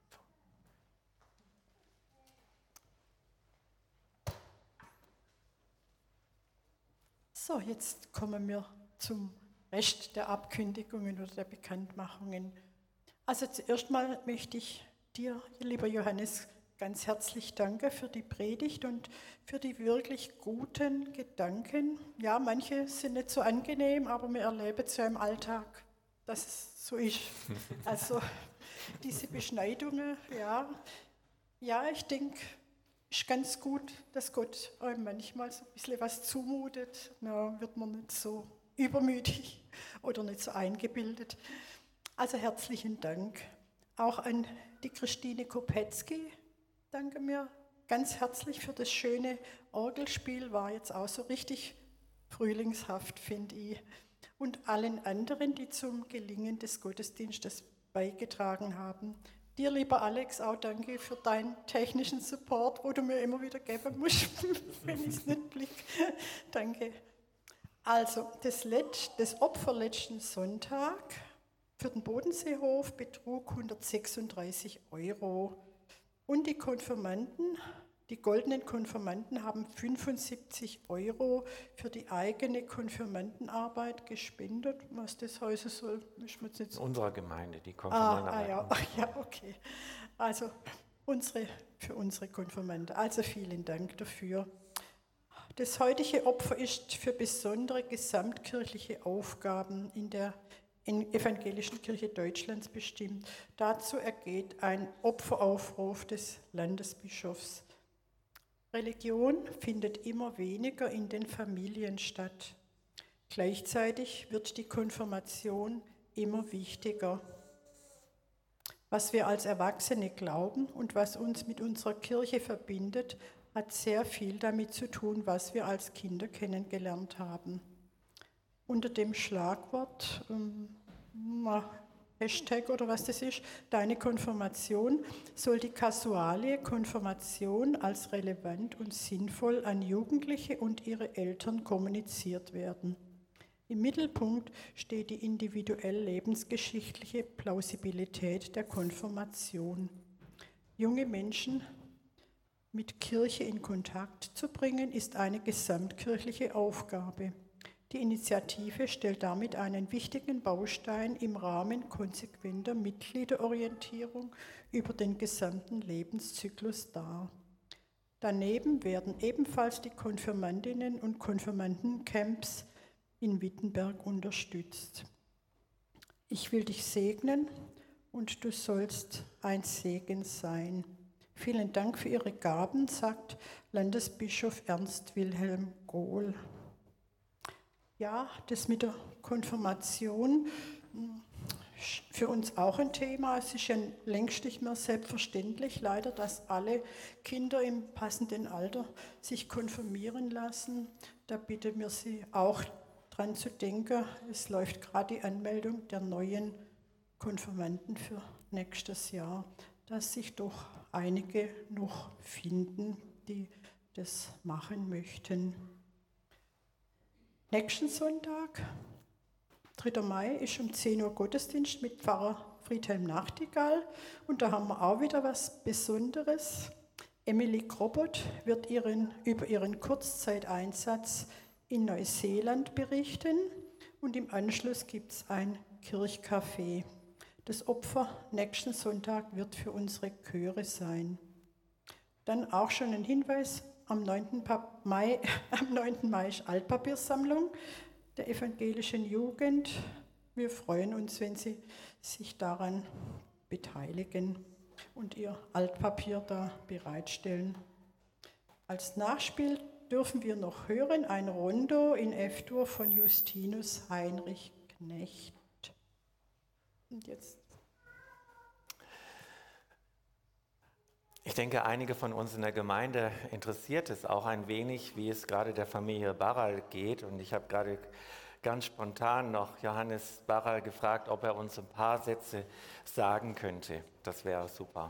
[SPEAKER 3] So, jetzt kommen wir zum Rest der Abkündigungen oder der Bekanntmachungen. Also zuerst mal möchte ich dir, lieber Johannes, ganz herzlich danken für die Predigt und für die wirklich guten Gedanken. Ja, manche sind nicht so angenehm, aber wir erleben es ja im Alltag, dass es so ist. Also diese Beschneidungen, ja, ich denke, es ist ganz gut, dass Gott einem manchmal so ein bisschen was zumutet. Na, wird man nicht so übermütig oder nicht so eingebildet. Also herzlichen Dank. Auch an die Christine Kopetzky danke mir ganz herzlich für das schöne Orgelspiel. War jetzt auch so richtig frühlingshaft, finde ich. Und allen anderen, die zum Gelingen des Gottesdienstes beigetragen haben. Dir, lieber Alex, auch danke für deinen technischen Support, wo du mir immer wieder geben musst, wenn ich es nicht blicke. Danke. Also, das Opfer letzten Sonntag für den Bodenseehof betrug 136 €. Und die Konfirmanden, die goldenen Konfirmanden, haben 75 € für die eigene Konfirmandenarbeit gespendet. Was das heißen soll, ist mir jetzt nicht so.
[SPEAKER 1] Unserer Gemeinde, die Konfirmandenarbeit.
[SPEAKER 3] Ja, okay. Also für unsere Konfirmanden. Also vielen Dank dafür. Das heutige Opfer ist für besondere gesamtkirchliche Aufgaben in der Evangelischen Kirche Deutschlands bestimmt. Dazu ergeht ein Opferaufruf des Landesbischofs. Religion findet immer weniger in den Familien statt. Gleichzeitig wird die Konfirmation immer wichtiger. Was wir als Erwachsene glauben und was uns mit unserer Kirche verbindet, hat sehr viel damit zu tun, was wir als Kinder kennengelernt haben. Unter dem Schlagwort, Hashtag oder was das ist, deine Konfirmation, soll die kasuale Konfirmation als relevant und sinnvoll an Jugendliche und ihre Eltern kommuniziert werden. Im Mittelpunkt steht die individuell lebensgeschichtliche Plausibilität der Konfirmation. Junge Menschen mit Kirche in Kontakt zu bringen, ist eine gesamtkirchliche Aufgabe. Die Initiative stellt damit einen wichtigen Baustein im Rahmen konsequenter Mitgliederorientierung über den gesamten Lebenszyklus dar. Daneben werden ebenfalls die Konfirmandinnen- und Konfirmandencamps in Wittenberg unterstützt. Ich will dich segnen und du sollst ein Segen sein. Vielen Dank für Ihre Gaben, sagt Landesbischof Ernst Wilhelm Gohl. Ja, das mit der Konfirmation für uns auch ein Thema. Es ist ja längst nicht mehr selbstverständlich, leider, dass alle Kinder im passenden Alter sich konfirmieren lassen. Da bitten wir Sie auch dran zu denken. Es läuft gerade die Anmeldung der neuen Konfirmanden für nächstes Jahr, dass sich doch einige noch finden, die das machen möchten. Nächsten Sonntag, 3. Mai, ist um 10 Uhr Gottesdienst mit Pfarrer Friedhelm Nachtigall. Und da haben wir auch wieder was Besonderes. Emily Krobot wird über ihren Kurzzeiteinsatz in Neuseeland berichten. Und im Anschluss gibt es ein Kirchcafé. Das Opfer nächsten Sonntag wird für unsere Chöre sein. Dann auch schon ein Hinweis, am 9. Mai ist Altpapiersammlung der evangelischen Jugend. Wir freuen uns, wenn Sie sich daran beteiligen und Ihr Altpapier da bereitstellen. Als Nachspiel dürfen wir noch hören ein Rondo in F-Dur von Justinus Heinrich Knecht. Und jetzt.
[SPEAKER 1] Ich denke, einige von uns in der Gemeinde interessiert es auch ein wenig, wie es gerade der Familie Barral geht. Und ich habe gerade ganz spontan noch Johannes Barral gefragt, ob er uns ein paar Sätze sagen könnte. Das wäre super.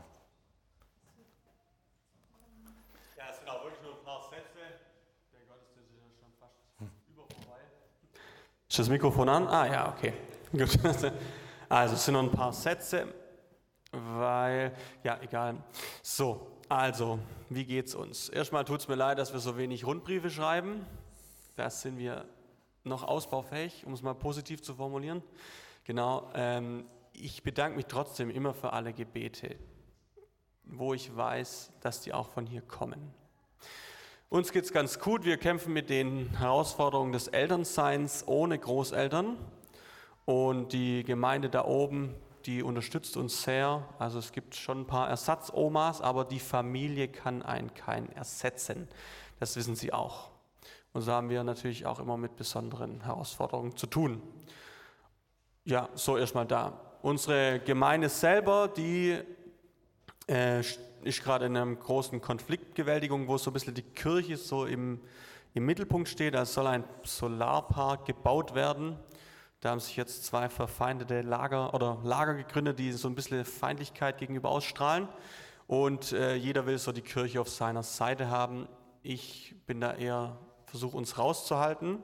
[SPEAKER 6] Ja, es sind auch wirklich nur ein paar Sätze. Der Gottesdienst ist ja schon fast über vorbei. Ist das Mikrofon an? Ah ja, okay. Gut. Also es sind nur ein paar Sätze. Weil, ja, egal. So, also, wie geht's uns? Erstmal tut es mir leid, dass wir so wenig Rundbriefe schreiben. Da sind wir noch ausbaufähig, um es mal positiv zu formulieren. Genau, ich bedanke mich trotzdem immer für alle Gebete, wo ich weiß, dass die auch von hier kommen. Uns geht's ganz gut. Wir kämpfen mit den Herausforderungen des Elternseins ohne Großeltern. Und die Gemeinde da oben, die unterstützt uns sehr. Also es gibt schon ein paar Ersatzomas, aber die Familie kann einen keinen ersetzen. Das wissen Sie auch. Und so haben wir natürlich auch immer mit besonderen Herausforderungen zu tun. Ja, so erstmal da. Unsere Gemeinde selber, die ist gerade in einer großen Konfliktbewältigung, wo so ein bisschen die Kirche so im Mittelpunkt steht. Da soll ein Solarpark gebaut werden. Da haben sich jetzt zwei verfeindete Lager gegründet, die so ein bisschen Feindlichkeit gegenüber ausstrahlen. Und jeder will so die Kirche auf seiner Seite haben. Ich bin da eher, versuche uns rauszuhalten.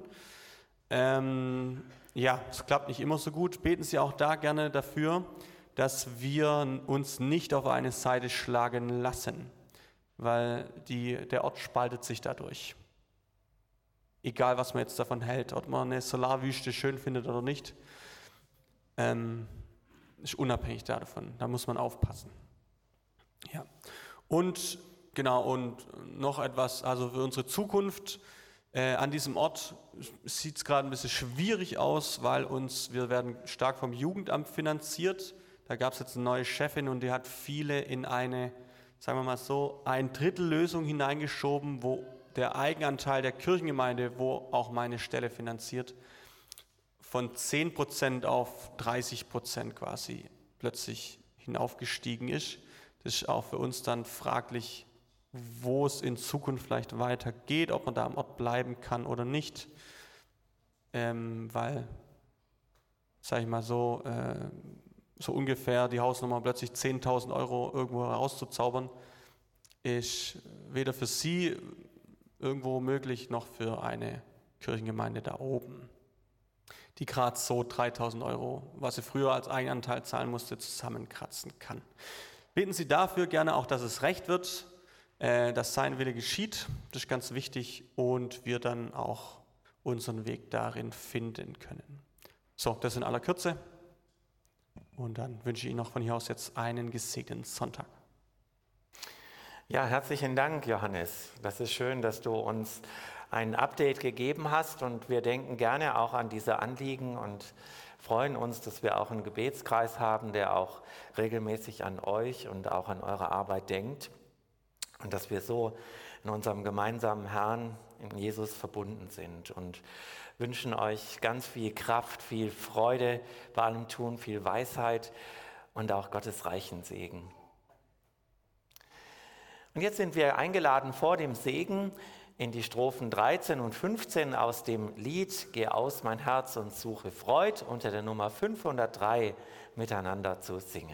[SPEAKER 6] Ja, es klappt nicht immer so gut. Beten Sie auch da gerne dafür, dass wir uns nicht auf eine Seite schlagen lassen, weil der Ort spaltet sich dadurch. Egal, was man jetzt davon hält, ob man eine Solarwüste schön findet oder nicht, ist unabhängig davon. Da muss man aufpassen. Ja. Und genau, und noch etwas, also für unsere Zukunft an diesem Ort sieht es gerade ein bisschen schwierig aus, weil wir werden stark vom Jugendamt finanziert. Da gab es jetzt eine neue Chefin und die hat viele in eine, sagen wir mal so, 1/3 Lösung hineingeschoben, wo der Eigenanteil der Kirchengemeinde, wo auch meine Stelle finanziert, von 10% auf 30% quasi plötzlich hinaufgestiegen ist. Das ist auch für uns dann fraglich, wo es in Zukunft vielleicht weitergeht, ob man da am Ort bleiben kann oder nicht. Weil, sage ich mal so ungefähr die Hausnummer plötzlich 10.000 € irgendwo herauszuzaubern, ist weder für Sie irgendwo möglich, noch für eine Kirchengemeinde da oben, die gerade so 3.000 €, was sie früher als Eigenanteil zahlen musste, zusammenkratzen kann. Beten Sie dafür gerne auch, dass es recht wird, dass sein Wille geschieht, das ist ganz wichtig, und wir dann auch unseren Weg darin finden können. So, das in aller Kürze. Und dann wünsche ich Ihnen noch von hier aus jetzt einen gesegneten Sonntag.
[SPEAKER 1] Ja, herzlichen Dank, Johannes. Das ist schön, dass du uns ein Update gegeben hast und wir denken gerne auch an diese Anliegen und freuen uns, dass wir auch einen Gebetskreis haben, der auch regelmäßig an euch und auch an eure Arbeit denkt und dass wir so in unserem gemeinsamen Herrn, in Jesus, verbunden sind und wünschen euch ganz viel Kraft, viel Freude bei allem Tun, viel Weisheit und auch Gottes reichen Segen. Und jetzt sind wir eingeladen vor dem Segen in die Strophen 13 und 15 aus dem Lied Geh aus mein Herz und suche Freud unter der Nummer 503 miteinander zu singen.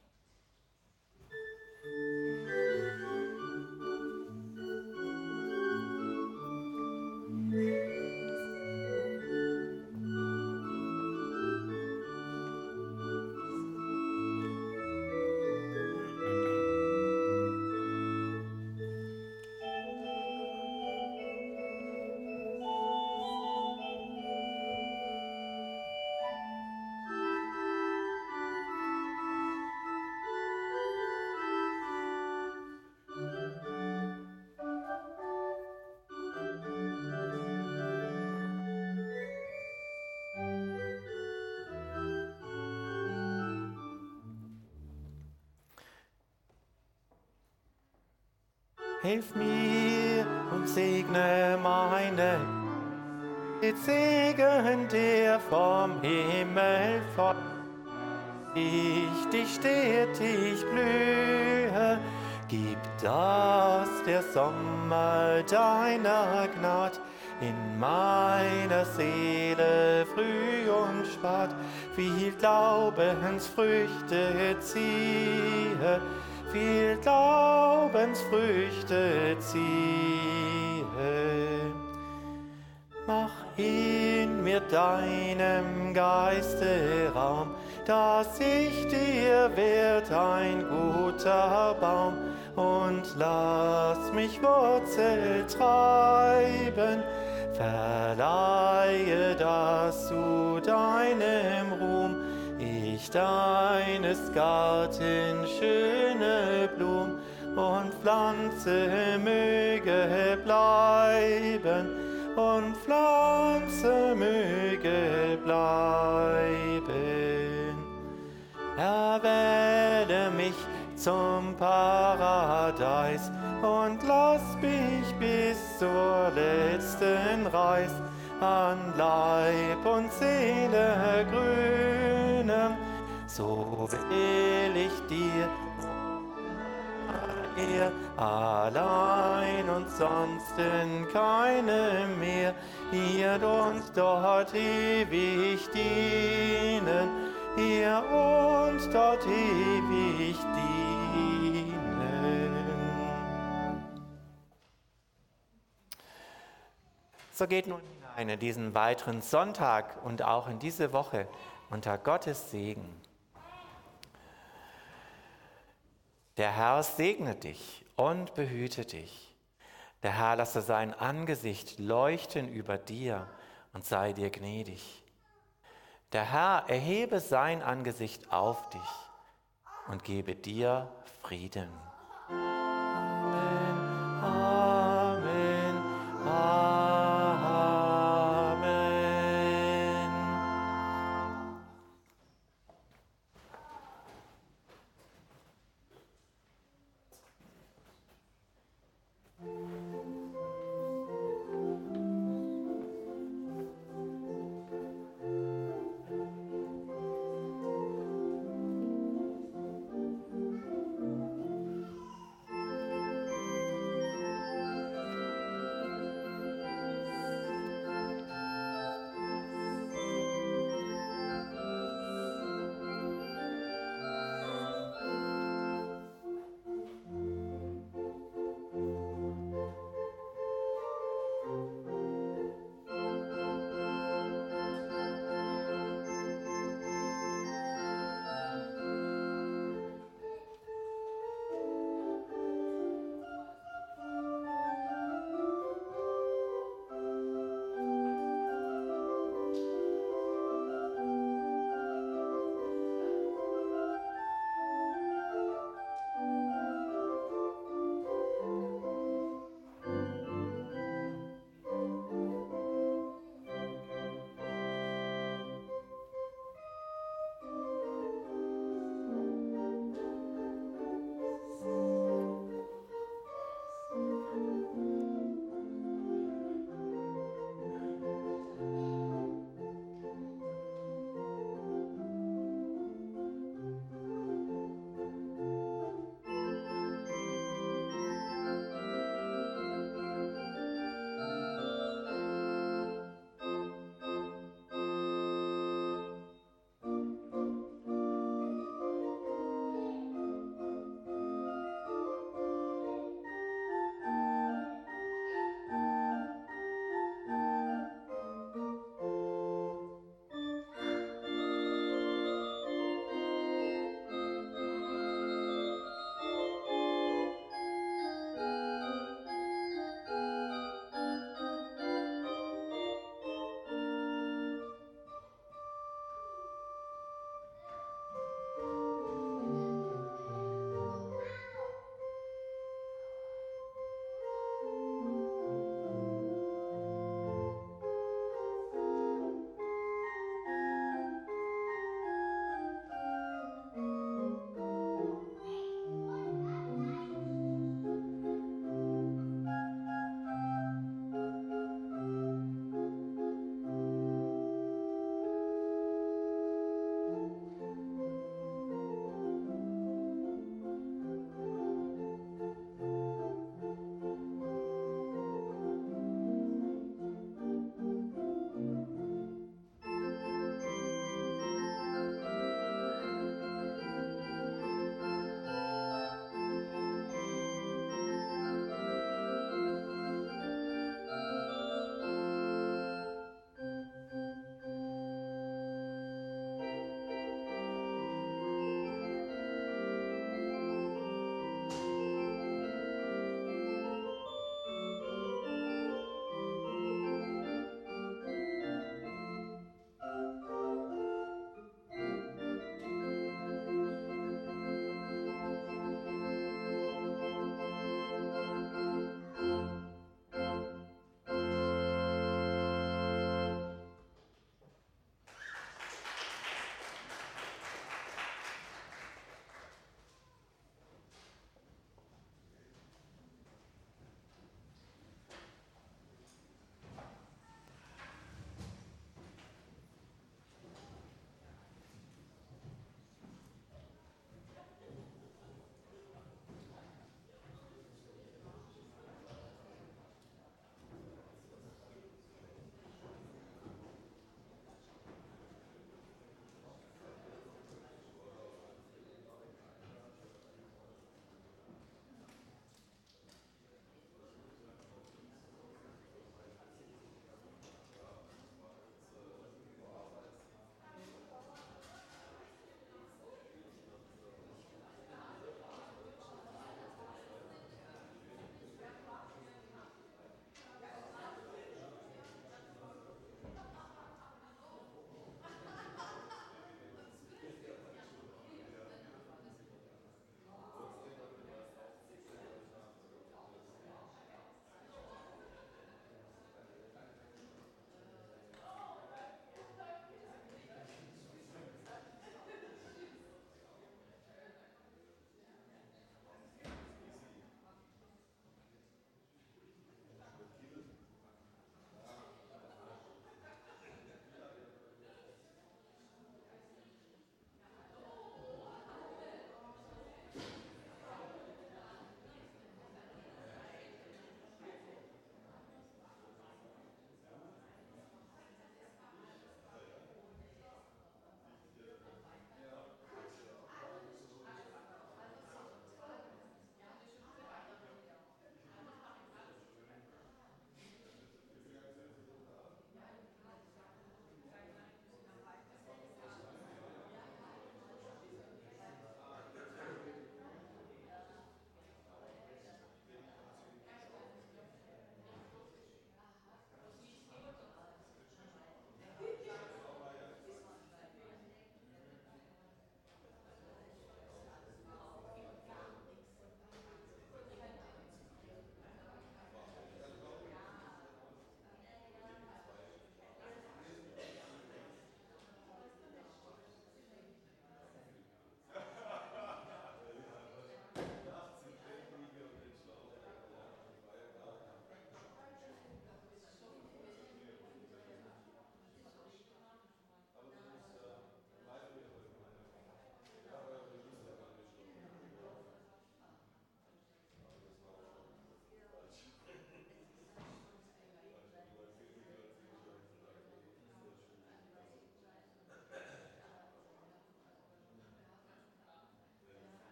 [SPEAKER 1] Hilf mir und segne meine, mit Segen der vom Himmel folgt. Ich dich stetig blühe, gib, dass der Sommer deiner Gnad in meiner Seele früh und spät viel Glaubensfrüchte ziehe, viel Glaubensfrüchte ziehe. Mach in mir deinem Geiste Raum, dass ich dir werd ein guter Baum, und lass mich Wurzel treiben, verleihe, dass zu deinem Ruhm ich deines Gartens schöne Blum und Pflanze möge bleiben, und Pflanze möge bleiben. Erwähle mich zum Paradies und lass mich bis zur letzten Reis an Leib und Seele grünen, so will ich dir allein und sonst in keinem mehr, hier und dort ewig dienen, hier und dort ewig dienen. So geht nun hinein in diesen weiteren Sonntag und auch in diese Woche unter Gottes Segen. Der Herr segne dich und behüte dich. Der Herr lasse sein Angesicht leuchten über dir und sei dir gnädig. Der Herr erhebe sein Angesicht auf dich und gebe dir Frieden.